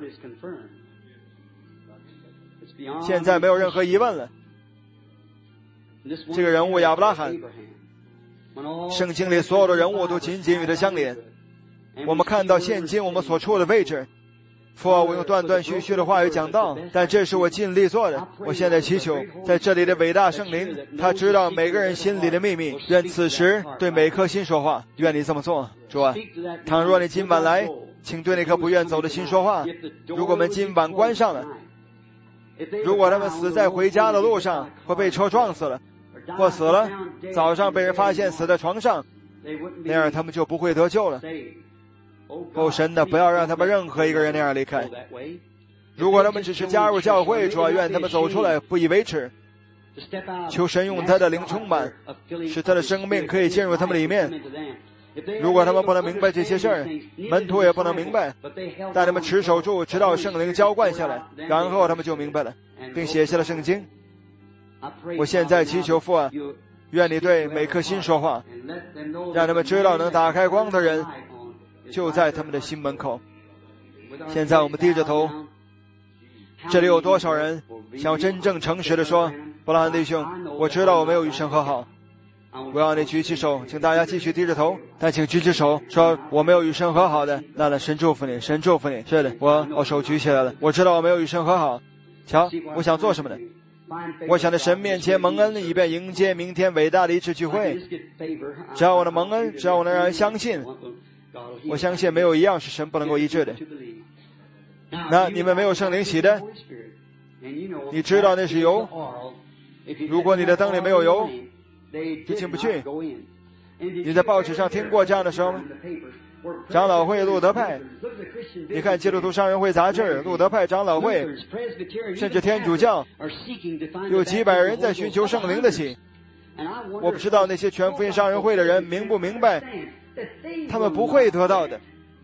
现在没有任何疑问了。这个人物亚伯拉罕，圣经里所有的人物都紧紧与他相连。我们看到现今我们所处的位置，父啊，我用断断续续的话语讲道，但这是我尽力做的。我现在祈求在这里的伟大圣灵，他知道每个人心里的秘密，愿此时对每颗心说话，愿你这么做。主啊，倘若你今晚来，请对那颗不愿走的心说话。如果我们今晚关上了，如果他们死在回家的路上，或被车撞死了，或死了，早上被人发现死在床上，那样他们就不会得救了。哦，神的，不要让他们任何一个人那样离开。如果他们只是加入教会，主啊，愿他们走出来，不以为耻。求神用他的灵充满，使他的生命可以进入他们里面。如果他们不能明白这些事儿，门徒也不能明白，但他们持守住，直到圣灵浇灌下来，然后他们就明白了，并写下了圣经。我现在祈求父啊，愿你对每颗心说话，让他们知道能打开光的人就在他们的心门口。现在我们低着头，这里有多少人想真正诚实的说，布拉汉弟兄，我知道我没有与神和好。我要你举起手，请大家继续低着头，但请举起手说我没有与神和好的。那神祝福你，神祝福你。是的，我手举起来了，我知道我没有与神和好。瞧，我想做什么呢？我想在神面前蒙恩，以便迎接明天伟大的一次聚会。只要我能蒙恩，只要我能让人相信，我相信没有一样是神不能够医治的。那你们没有圣灵洗的，你知道那是油。如果你的灯里没有油，就进不去。你在报纸上听过这样的时候吗？长老会、路德派，你看基督徒商人会杂志、路德派长老会，甚至天主教，有几百人在寻求圣灵的洗。我不知道那些全福音商人会的人明不明白，他们不会得到的。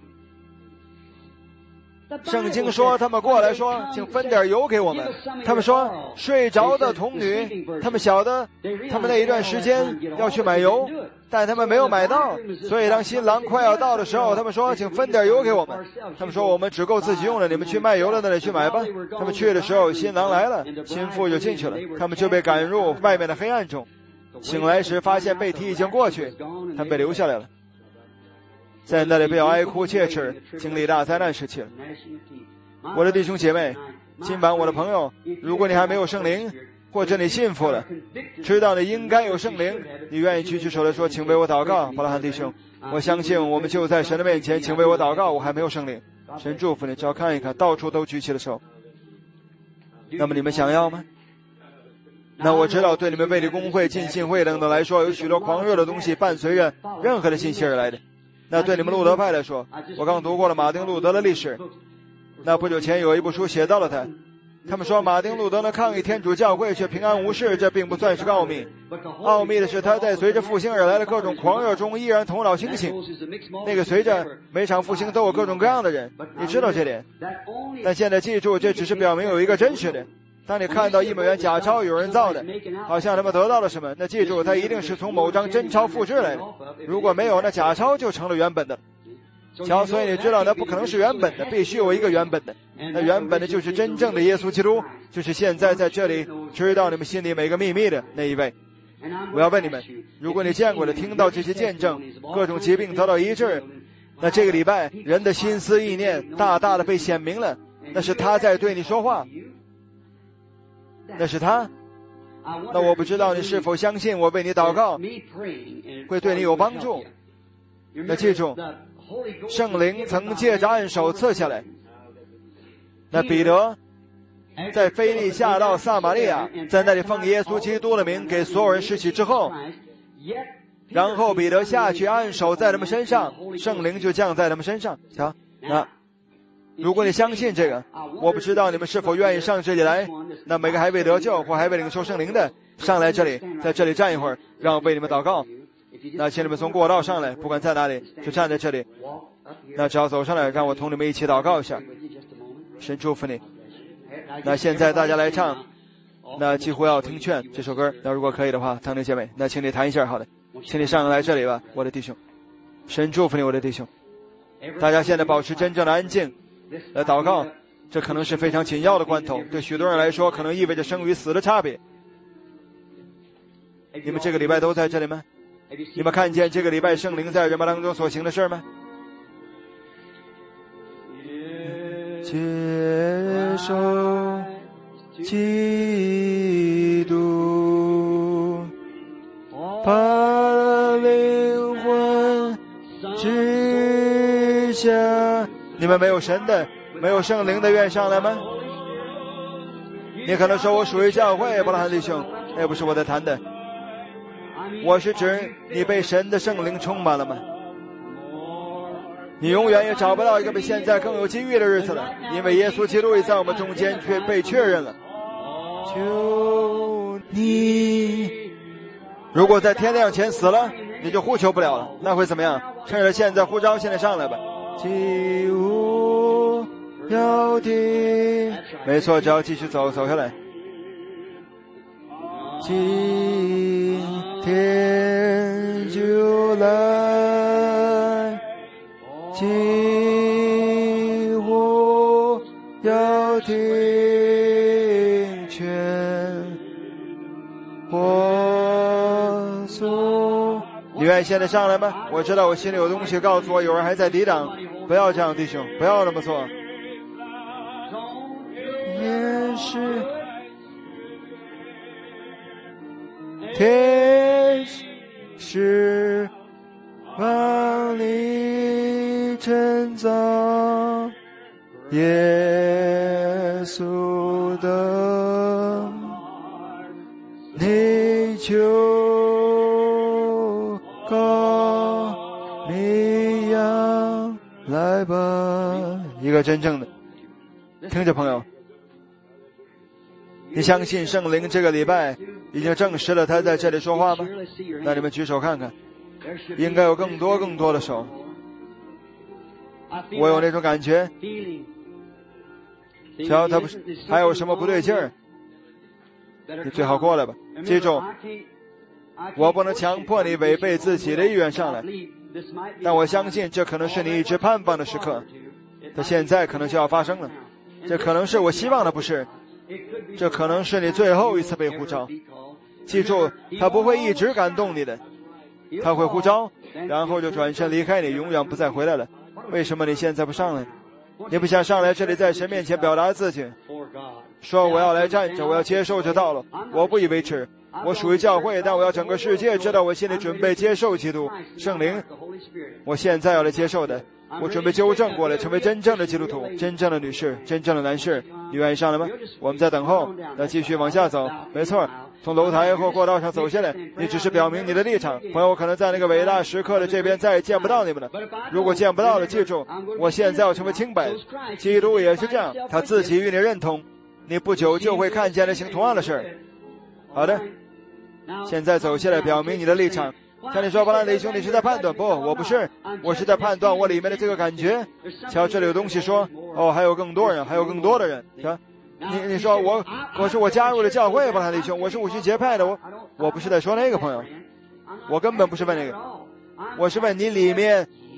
圣经说他们过来说，请分点油给我们。他们说睡着的童女，他们晓得他们那一段时间要去买油，但他们没有买到，所以当新郎快要到的时候，他们说请分点油给我们。他们说我们只够自己用了，你们去卖油的那里去买吧。他们去的时候，新郎来了，新妇就进去了，他们就被赶入外面的黑暗中。醒来时发现背题已经过去，他们被留下来了，在那里被哀哭切齿，经历大灾难时期了。我的弟兄姐妹，今晚我的朋友，如果你还没有圣灵，或者你信服了，知道你应该有圣灵，你愿意举起手来说请为我祷告。巴拉罕弟兄，我相信我们就在神的面前，请为我祷告，我还没有圣灵。神祝福你，只要看一看，到处都举起了手。那么你们想要吗？那我知道对你们卫理公会、浸信会等等来说，有许多狂热的东西伴随着任何的信息而来的。那对你们路德派来说，我刚读过了马丁路德的历史。那不久前有一部书写到了他们说马丁路德呢抗议天主教会却平安无事，这并不算是个奥秘。奥秘的是他在随着复兴而来的各种狂热中依然头脑清醒。那个随着每场复兴都有各种各样的人，你知道这点。但现在记住，这只是表明有一个真实的。当你看到1美元假钞有人造的，好像他们得到了什么，那记住它一定是从某张真钞复制来的。如果没有，那假钞就成了原本的。 瞧，所以你知道那不可能是原本的，必须有一个原本的。那原本的就是真正的耶稣基督，就是现在在这里知道你们心里每个秘密的那一位。我要问你们，如果你见过的听到这些见证，各种疾病得到医治，那这个礼拜人的心思意念大大的被显明了，那是他在对你说话，那是他。那我不知道你是否相信我为你祷告会对你有帮助。那记住，圣灵曾借着按手赐下来。那彼得在腓利下到撒玛利亚，在那里奉耶稣基督的名给所有人施洗之后，然后彼得下去按手在他们身上，圣灵就降在他们身上。瞧，那如果你相信这个，我不知道你们是否愿意上这里来。那每个还未得救或还未领受圣灵的，上来这里，在这里站一会儿，让我为你们祷告。那请你们从过道上来，不管在哪里，就站在这里。那只要走上来，让我同你们一起祷告一下。神祝福你。那现在大家来唱，那几乎要听劝这首歌。那如果可以的话，堂弟姐妹，那请你弹一下。好的，请你上来这里吧，我的弟兄。神祝福你，我的弟兄。大家现在保持真正的安静来祷告，这可能是非常紧要的关头，对许多人来说可能意味着生与死的差别。你们这个礼拜都在这里吗？你们看见这个礼拜圣灵在人们当中所行的事吗？接受基督，把灵魂之下。你们没有神的，没有圣灵的愿上来吗？你可能说我属于教会，伯拉罕弟兄，那不是我在谈的。我是指你被神的圣灵充满了吗？你永远也找不到一个比现在更有机遇的日子了，因为耶稣基督已在我们中间却被确认了。求你，如果在天亮前死了，你就呼求不了了，那会怎么样？趁着现在呼召，现在上来吧。起舞要听，没错，只要继续走下来。今天就来，几乎要听劝我诉。你愿意现在上来吗？我知道我心里有东西告诉我有人还在抵挡，不要这样，弟兄，不要那么做。也是天使往里成长，耶稣的你求告你呀，来吧。一个真正的听着朋友，你相信圣灵这个礼拜已经证实了他在这里说话吗？那你们举手看看，应该有更多的手。我有那种感觉，只要他不是还有什么不对劲儿，你最好过来吧。记住，我不能强迫你违背自己的意愿上来，但我相信这可能是你一直盼望的时刻，它现在可能就要发生了。这可能是我希望的，不是，这可能是你最后一次被呼召。记住，他不会一直感动你的，他会呼召，然后就转身离开你，永远不再回来了。为什么你现在不上来？你不想上来这里在神面前表达自己，说我要来站着，我要接受这道路，我不以为耻，我属于教会，但我要整个世界知道我心里准备接受基督圣灵，我现在要来接受的，我准备纠正过来，成为真正的基督徒，真正的女士，真正的男士。你愿意上来吗？我们在等候，要继续往下走。没错，从楼台或过道上走下来，你只是表明你的立场。朋友可能在那个伟大时刻的这边再也见不到你们了，如果见不到了，记住，我现在要成为清白。基督也是这样，他自己与你认同，你不久就会看见他行同样的事。好的，现在走下来表明你的立场。像你说，伯拉雷兄，你是在判断？不，我不是，我是在判断我里面的这个感觉。瞧，这里有东西说，哦，还有更多人，还有更多的人。瞧，你说我是我加入了教会，伯拉雷兄，我是五旬节派的，我不是在说那个朋友，我根本不是问那个，我是问你里面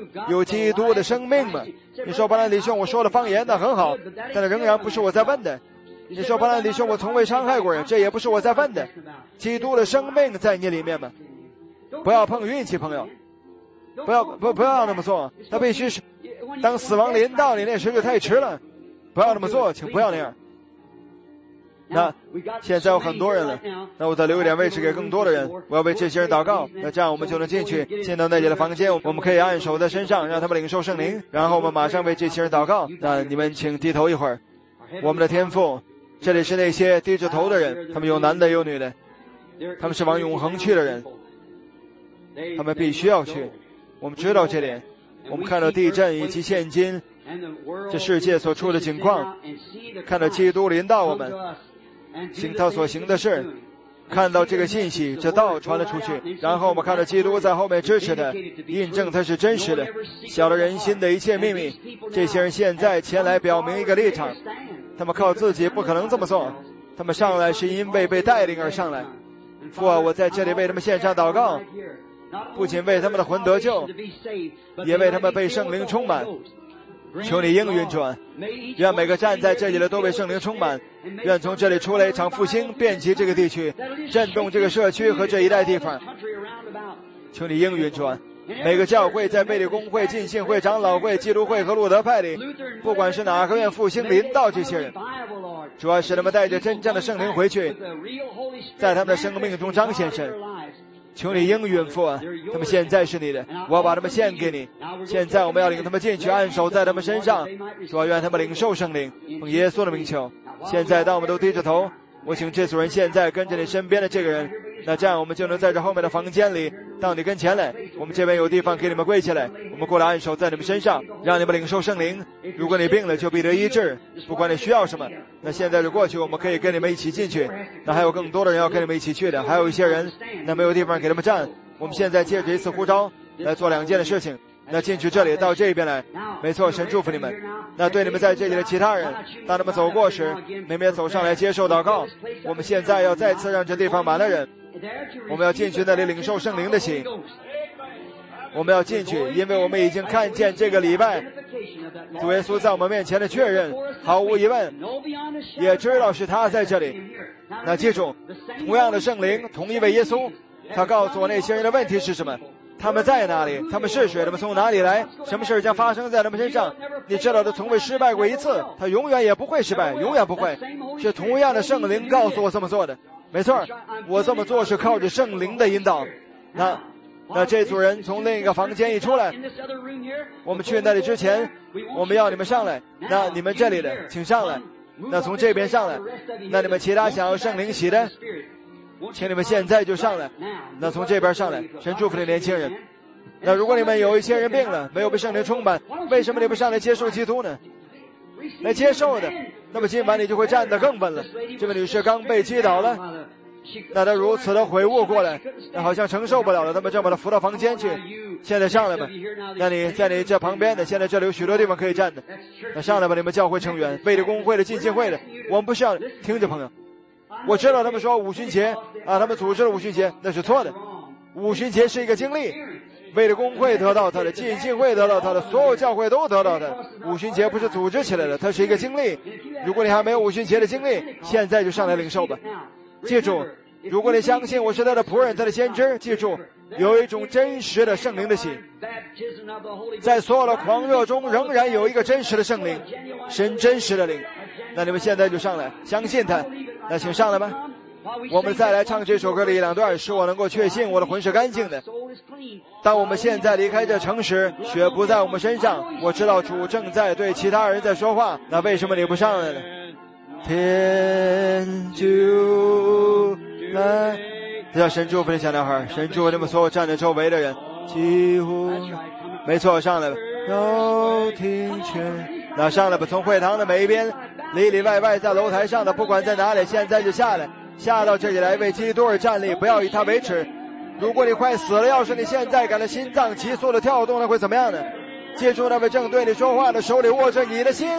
有基督的生命吗？你说巴兰弟兄，我说了方言，那很好，但那仍然不是我在问的。你说巴兰弟兄，我从未伤害过人，这也不是我在问的。基督的生命在你里面吗？不要碰运气，朋友，不要那么做。他必须是当死亡临到你那时就太迟了，不要那么做，请不要那样。那现在有很多人了，那我再留一点位置给更多的人，我要为这些人祷告。那这样我们就能进到那里的房间，我们可以按手在身上，让他们领受圣灵，然后我们马上为这些人祷告。那你们请低头一会儿。我们的天父，这里是那些低着头的人，他们有男的有女的，他们是往永恒去的人，他们必须要去。我们知道这点，我们看到地震以及现今这世界所处的情况，看到基督临到我们，行他所行的事，看到这个信息，这道传了出去，然后我们看到基督在后面支持的，印证它是真实的，晓得人心的一切秘密。这些人现在前来表明一个立场，他们靠自己不可能这么做，他们上来是因为被带领而上来。父啊，我在这里为他们献上祷告，不仅为他们的魂得救，也为他们被圣灵充满。求你应允主，愿每个站在这里的都被圣灵充满，愿从这里出来一场复兴，遍及这个地区，震动这个社区和这一带地方。求你应允主，每个教会在贝利公会、浸信会、长老会、基督会和路德派里，不管是哪个，愿复兴临到这些人，主要使他们带着真正的圣灵回去，在他们的生命中彰显神。求你应允父啊，他们现在是你的，我要把他们献给你。现在我们要领他们进去，按手在他们身上，主要愿他们领受圣灵，奉耶稣的名求。现在当我们都低着头，我请这组人现在跟着你身边的这个人，那这样我们就能在这后面的房间里到你跟前来。我们这边有地方给你们跪下来，我们过来按手在你们身上，让你们领受圣灵。如果你病了就必得医治，不管你需要什么，那现在就过去，我们可以跟你们一起进去。那还有更多的人要跟你们一起去的，还有一些人那没有地方给他们站。我们现在借着一次呼召来做两件的事情，那进去这里到这边来，没错，神祝福你们。那对你们在这里的其他人，当他们走过时，你们也走上来接受祷告。我们现在要再次让这地方满了人，我们要进去那里领受圣灵的喜。我们要进去，因为我们已经看见这个礼拜主耶稣在我们面前的确认，毫无疑问，也知道是他在这里。那记住，同样的圣灵，同一位耶稣，他告诉我那些人的问题是什么，他们在哪里，他们是谁，他们从哪里来，什么事将发生在他们身上。你知道他从未失败过一次，他永远也不会失败，永远不会。是同样的圣灵告诉我这么做的，没错，我这么做是靠着圣灵的引导。那这组人从另一个房间一出来，我们去那里之前，我们要你们上来。那你们这里的请上来，那从这边上来。那你们其他想要圣灵洗的，请你们现在就上来。那从这边上来，神祝福你年轻人。那如果你们有一些人病了，没有被圣灵充满，为什么你不上来接受基督呢？来接受的，那么今晚你就会站得更稳了。这位女士刚被击倒了，那她如此的悔悟过来，那好像承受不了了，那么就把她扶到房间去。现在上来吧，那你在你这旁边的，现在这里有许多地方可以站的，那上来吧，你们教会成员，为了公会的、浸信会的，我们不需要听着朋友。我知道他们说五旬节啊，他们组织了五旬节，那是错的。五旬节是一个经历，为了公会得到他的，浸信会得到他的，所有教会都得到的。五旬节不是组织起来的，它是一个经历。如果你还没有五旬节的经历，现在就上来领受吧。记住，如果你相信我是他的仆人，他的先知，记住，有一种真实的圣灵的喜，在所有的狂热中仍然有一个真实的圣灵，神真实的灵。那你们现在就上来，相信他。那请上来吧，我们再来唱这首歌的一两段，使我能够确信我的魂是干净的。当我们现在离开这城时，血不在我们身上，我知道主正在对其他人在说话，那为什么你不上来呢？天就来，让神祝福你小男孩，神祝福你们所有站在周围的人，几乎没错，上来吧，要听劝。那上来吧，从会堂的每一边，里里外外，在楼台上的，不管在哪里，现在就下来，下到这里来，为基督而站立，不要以他为耻。如果你快死了，要是你现在感到心脏急速的跳动，那会怎么样呢？记住，那位正对你说话的手里握着你的心，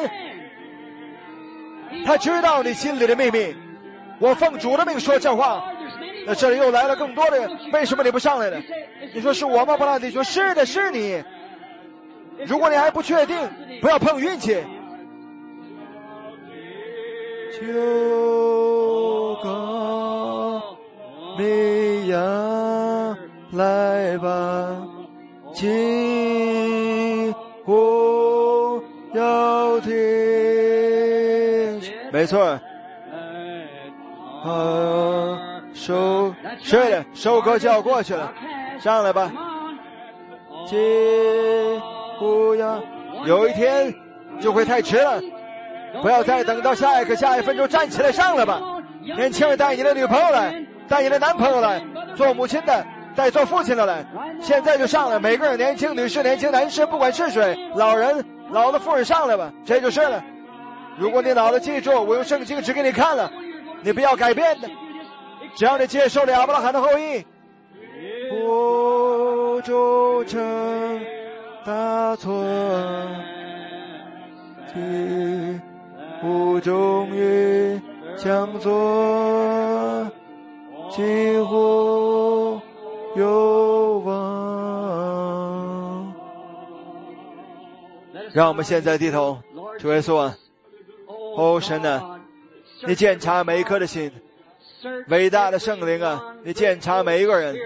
他知道你心里的秘密。我奉主的命说这话。那这里又来了更多的人，为什么你不上来呢？你说是我吗？布拉迪说是的，是你。 如果你还不确定，不要碰运气。就告你呀，来吧，几乎要停。没错。是的，收割就要过去了，上来吧。几乎要，有一天就会太迟了，不要再等到下一分钟，站起来上来吧。年轻人带你的女朋友来，带你的男朋友来，做母亲的带做父亲的来，现在就上来。每个人，年轻女士、年轻男士，不管是谁，老人、老的妇人，上来吧，这就是了。如果你脑子记住，我用圣经指给你看了，你不要改变的，只要你接受了亚伯拉罕的后裔，不铸成大错，不终于将做几乎有望。让我们现在低头。主耶稣啊，神啊，你鉴察每一颗的心，伟大的圣灵啊，你鉴察每一个人。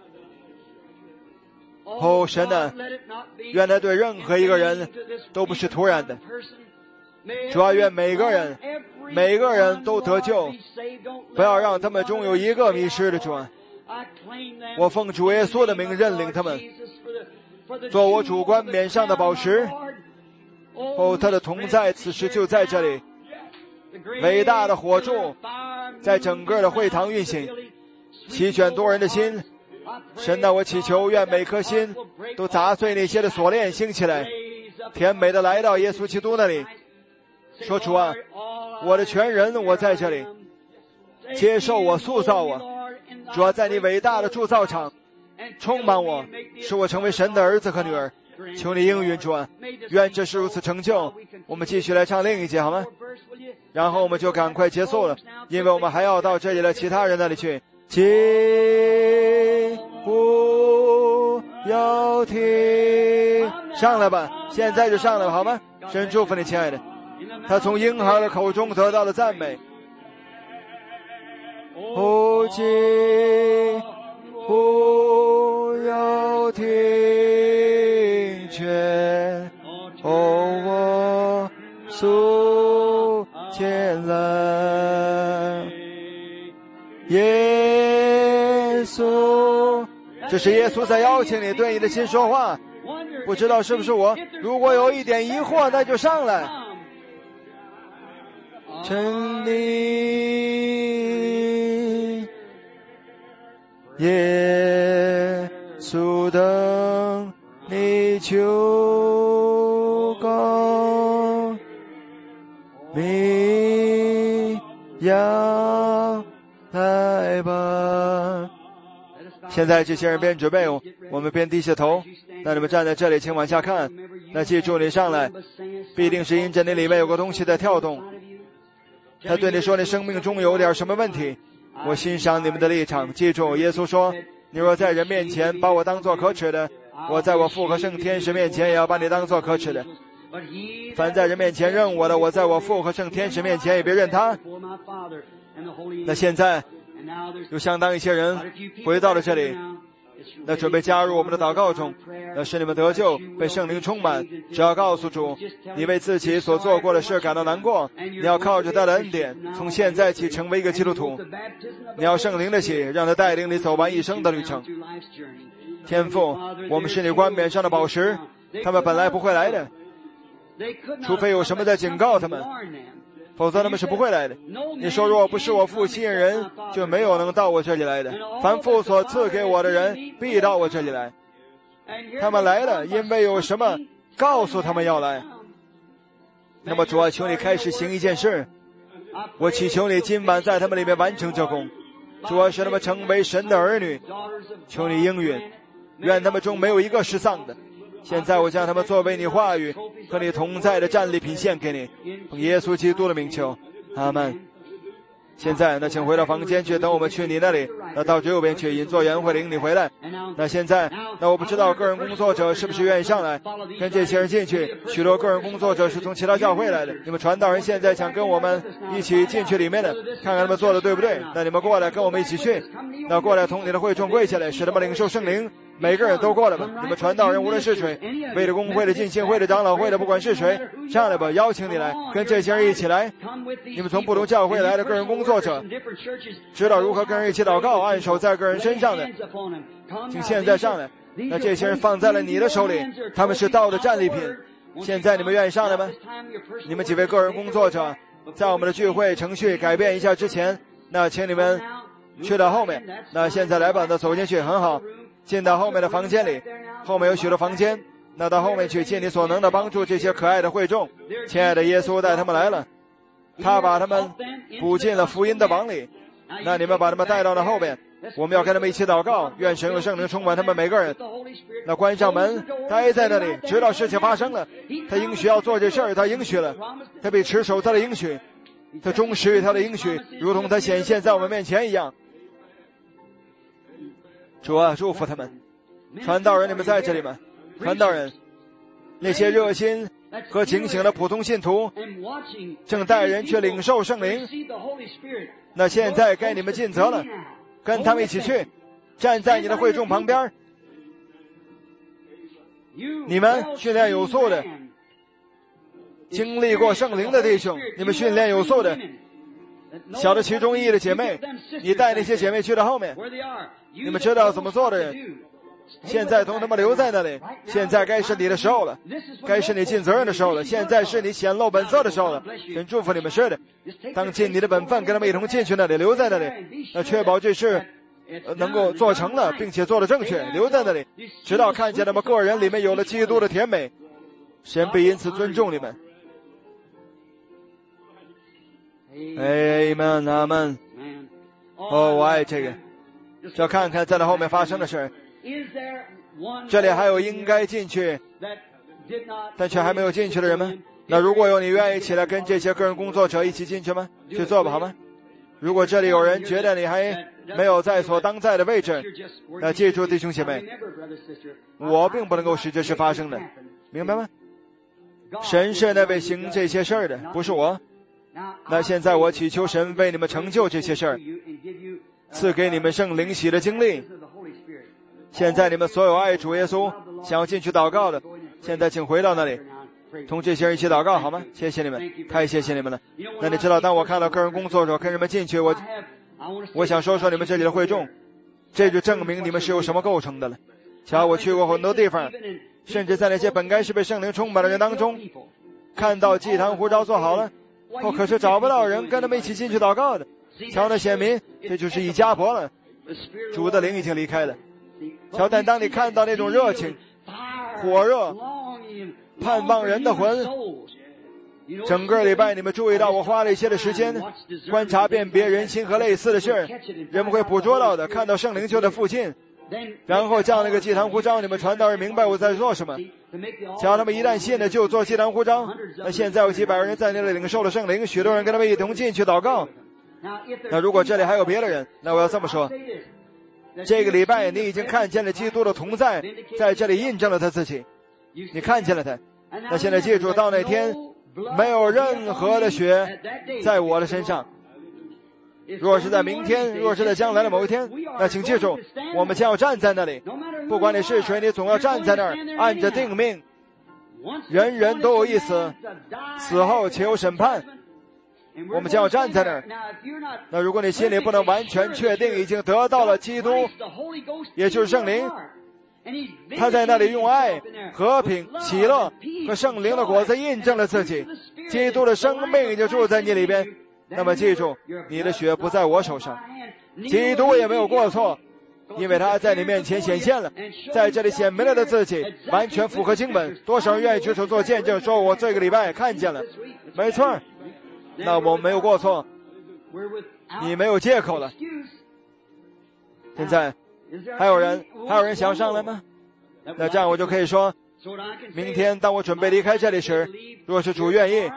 神啊，愿他对任何一个人都不是突然的，主要愿每个人都得救，不要让他们中有一个迷失的。主啊，我奉主耶稣的名认领他们，做我主冠冕上的宝石。他的同在此时就在这里，伟大的火柱在整个的会堂运行，席卷多人的心。神啊，我祈求愿每颗心都砸碎那些的锁链，兴起来，甜美的来到耶稣基督那里，说主啊，我的全人我在这里，接受我，塑造我。主啊，在你伟大的铸造场充满我，使我成为神的儿子和女儿。求你应允主啊，愿这事如此成就。我们继续来唱另一节好吗？然后我们就赶快结束了，因为我们还要到这里的其他人那里去。几乎要停，上来吧，现在就上来吧，好吗？神祝福你，亲爱的。他从婴孩的口中得到了赞美。几乎要停却，我诉前来。耶稣，这是耶稣在邀请你，对你的心说话。不知道是不是我，如果有一点疑惑，那就上来。真理，耶稣等你求告，你要来吧。现在这些人边准备，我们边低下头。那你们站在这里，请往下看。那记住，你上来必定是因着你里面有个东西在跳动。他对你说，你生命中有点什么问题。我欣赏你们的立场。记住，耶稣说，你若在人面前把我当作可耻的，我在我父和圣天使面前也要把你当作可耻的。凡在人面前认我的，我在我父和圣天使面前也别认他。那现在有相当一些人回到了这里，那准备加入我们的祷告中，那使你们得救，被圣灵充满。只要告诉主，你为自己所做过的事感到难过，你要靠着他的恩典，从现在起成为一个基督徒。你要圣灵的喜，让他带领你走完一生的旅程。天父，我们是你冠冕上的宝石，他们本来不会来的，除非有什么在警告他们，否则他们是不会来的。你说，若不是我父吸引人，就没有能到我这里来的。凡父所赐给我的人，必到我这里来。他们来了，因为有什么告诉他们要来。那么主啊，求你开始行一件事，我祈求你今晚在他们里面完成这功。主啊，使他们成为神的儿女，求你应允，愿他们中没有一个失丧的。现在我将他们作为你话语和你同在的战利品献给你，奉耶稣基督的名求，阿们。现在那请回到房间去，等我们去你那里那到右边去，引座员会领你回来。那现在，那我不知道个人工作者是不是愿意上来跟这些人进去。许多个人工作者是从其他教会来的，你们传道人现在想跟我们一起进去里面的，看看他们做的对不对。那你们过来跟我们一起去，那过来同你的会众跪下来，使他们领受圣灵。每个人都过来吧，你们传道人无论是谁，为了公会的浸信会的长老会的，不管是谁，上来吧，邀请你来跟这些人一起来。你们从不同教会来的个人工作者，知道如何跟人一起祷告，按手在个人身上的，请现在上来。那这些人放在了你的手里，他们是道的战利品。现在你们愿意上来吗？你们几位个人工作者，在我们的聚会程序改变一下之前，那请你们去到后面。那现在来吧，那走进去，很好。进到后面的房间里，后面有许多房间，那到后面去，尽你所能的帮助这些可爱的会众。亲爱的耶稣带他们来了，他把他们补进了福音的网里，那你们把他们带到了后面，我们要跟他们一起祷告，愿神用圣灵充满他们每个人。那关上门，待在那里，直到事情发生了。他应许要做这事儿，他应许了，他必持守他的应许，他忠实于他的应许，如同他显现在我们面前一样。主啊，祝福他们。传道人，你们在这里吗？传道人，那些热心和警醒的普通信徒正带人去领受圣灵，那现在该你们尽责了，跟他们一起去，站在你的会众旁边。你们训练有素的，经历过圣灵的弟兄，你们训练有素的小的其中一的姐妹，你带那些姐妹去到后面，你们知道怎么做的人，现在同他们留在那里。现在该是你的时候了，该是你尽责任的时候了，现在是你显露本色的时候了。神祝福你们，是的，当尽你的本分，跟他们一同进去那里，留在那里，确保这事能够做成了，并且做得正确，留在那里，直到看见他们个人里面有了基督的甜美，神必因此尊重你们。Amen， 阿们。哦，我爱这个。要看看在那后面发生的事。这里还有应该进去但却还没有进去的人吗？那如果有，你愿意起来跟这些个人工作者一起进去吗？去做吧，好吗？如果这里有人觉得你还没有在所当在的位置，那记住，弟兄姐妹，我并不能够使这事发生的，明白吗？神是那位行这些事儿的，不是我。那现在我祈求神为你们成就这些事儿，赐给你们圣灵洗的经历。现在你们所有爱主耶稣想要进去祷告的，现在请回到那里，同这些人一起祷告，好吗？谢谢你们，太谢谢你们了。那你知道，当我看到个人工作者跟人们进去，我想说说你们这里的会众，这就证明你们是由什么构成的了。瞧，我去过很多地方，甚至在那些本该是被圣灵充满的人当中，看到祭坛呼召做好了，可是找不到人跟他们一起进去祷告的。瞧，那显明这就是一家伯了，主的灵已经离开了。瞧，但当你看到那种热情、火热、盼望人的魂，整个礼拜你们注意到我花了一些的时间观察辨别人心和类似的事，人们会捕捉到的，看到圣灵就在附近，然后将那个祭坛呼召，你们传道人明白我在做什么。瞧，他们一旦信了就做祭坛呼召。那现在有几百人在那里领受了圣灵，许多人跟他们一同进去祷告。那如果这里还有别的人，那我要这么说，这个礼拜你已经看见了基督的同在，在这里印证了他自己，你看见了他。那现在记住，到那天没有任何的血在我的身上。若是在明天，若是在将来的某一天，那请记住，我们将要站在那里，不管你是谁，你总要站在那儿，按着定命。人人都有一死，死后且有审判，我们将要站在那儿。那如果你心里不能完全确定已经得到了基督，也就是圣灵，他在那里用爱、和平、喜乐和圣灵的果子印证了自己，基督的生命就住在你里边。那么记住，你的血不在我手上，基督也没有过错，因为他在你面前显现了，在这里显明了的自己，完全符合经文。多少人愿意举手做见证，说我这个礼拜看见了？没错，那我没有过错，你没有借口了。现在还有人想要上来吗？那这样我就可以说，明天当我准备离开这里时，若是主愿意，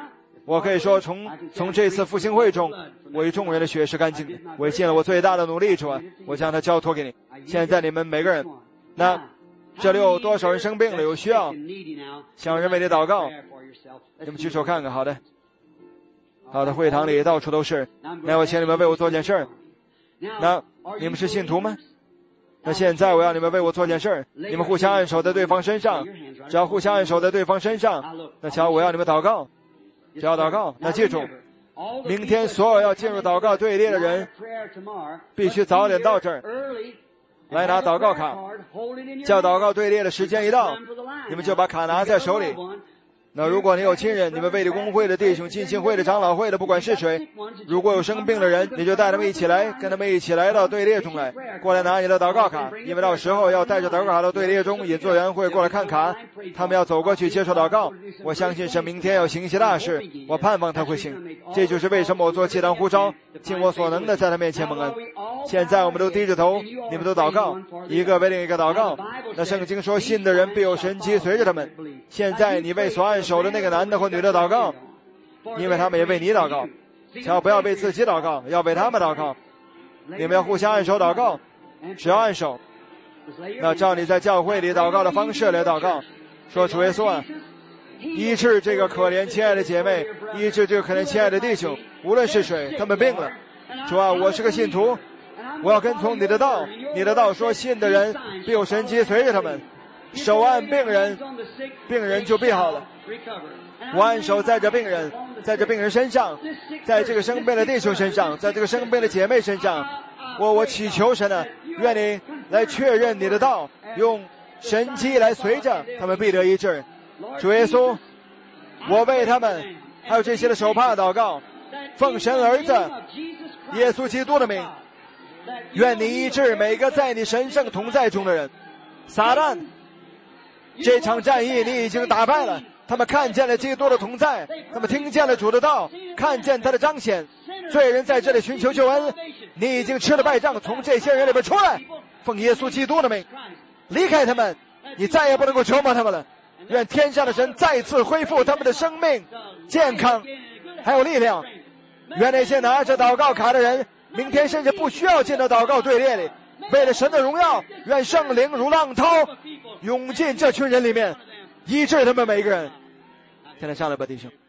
我可以说从这次复兴会中，为众人的血是干净的，我尽了我最大的努力，主啊，我将它交托给你。现在你们每个人，那这里有多少人生病了，有需要想人为你祷告，你们举手看看。好的，好的，会堂里到处都是。那我请你们为我做件事儿。那你们是信徒吗？那现在我要你们为我做件事儿，你们互相按手在对方身上，只要互相按手在对方身上。那瞧，我要你们祷告，只要祷告。那记住，明天所有要进入祷告队列的人必须早点到这儿来拿祷告卡，叫祷告队列的时间一到，你们就把卡拿在手里。那如果你有亲人，你们卫理公会的弟兄、浸信会的长老会的，不管是谁，如果有生病的人，你就带他们一起来，跟他们一起来到队列中来，过来拿你的祷告卡，因为到时候要带着祷告卡到队列中，引座员会过来看卡，他们要走过去接受祷告。我相信是明天要行一些大事，我盼望他会行。这就是为什么我做祈祷呼召，尽我所能的在他面前蒙恩。现在我们都低着头，你们都祷告，一个为另一个祷告。那圣经说，信的人必有神迹随着他们。现在你为所按手的那个男的或女的祷告，因为他们也为你祷告。只不要为自己祷告，要为他们祷告。你们要互相按手祷告，只要按手。那照你在教会里祷告的方式来祷告，说主耶稣啊，医治这个可怜亲爱的姐妹，医治这个可怜亲爱的弟兄，无论是谁，他们病了。主啊，我是个信徒，我要跟从你的道，你的道说信的人必有神迹随着他们，手按病人，病人就必好了。我按手在这病人，在这病人身上，在这个生病的弟兄身上，在这个生病的姐妹身上，我祈求神啊，愿你来确认你的道，用神迹来随着他们必得医治。主耶稣，我为他们还有这些的手帕祷告，奉神儿子耶稣基督的名，愿你医治每个在你神圣同在中的人。撒旦，这场战役你已经打败了，他们看见了基督的同在，他们听见了主的道，看见他的彰显。罪人在这里寻求救恩，你已经吃了败仗，从这些人里边出来，奉耶稣基督的名离开他们，你再也不能够折磨他们了。愿天上的神再次恢复他们的生命、健康还有力量。愿那些拿着祷告卡的人明天甚至不需要进到祷告队列里，为了神的荣耀，愿圣灵如浪涛涌进这群人里面，医治他们每一个人。现在上来吧，弟兄。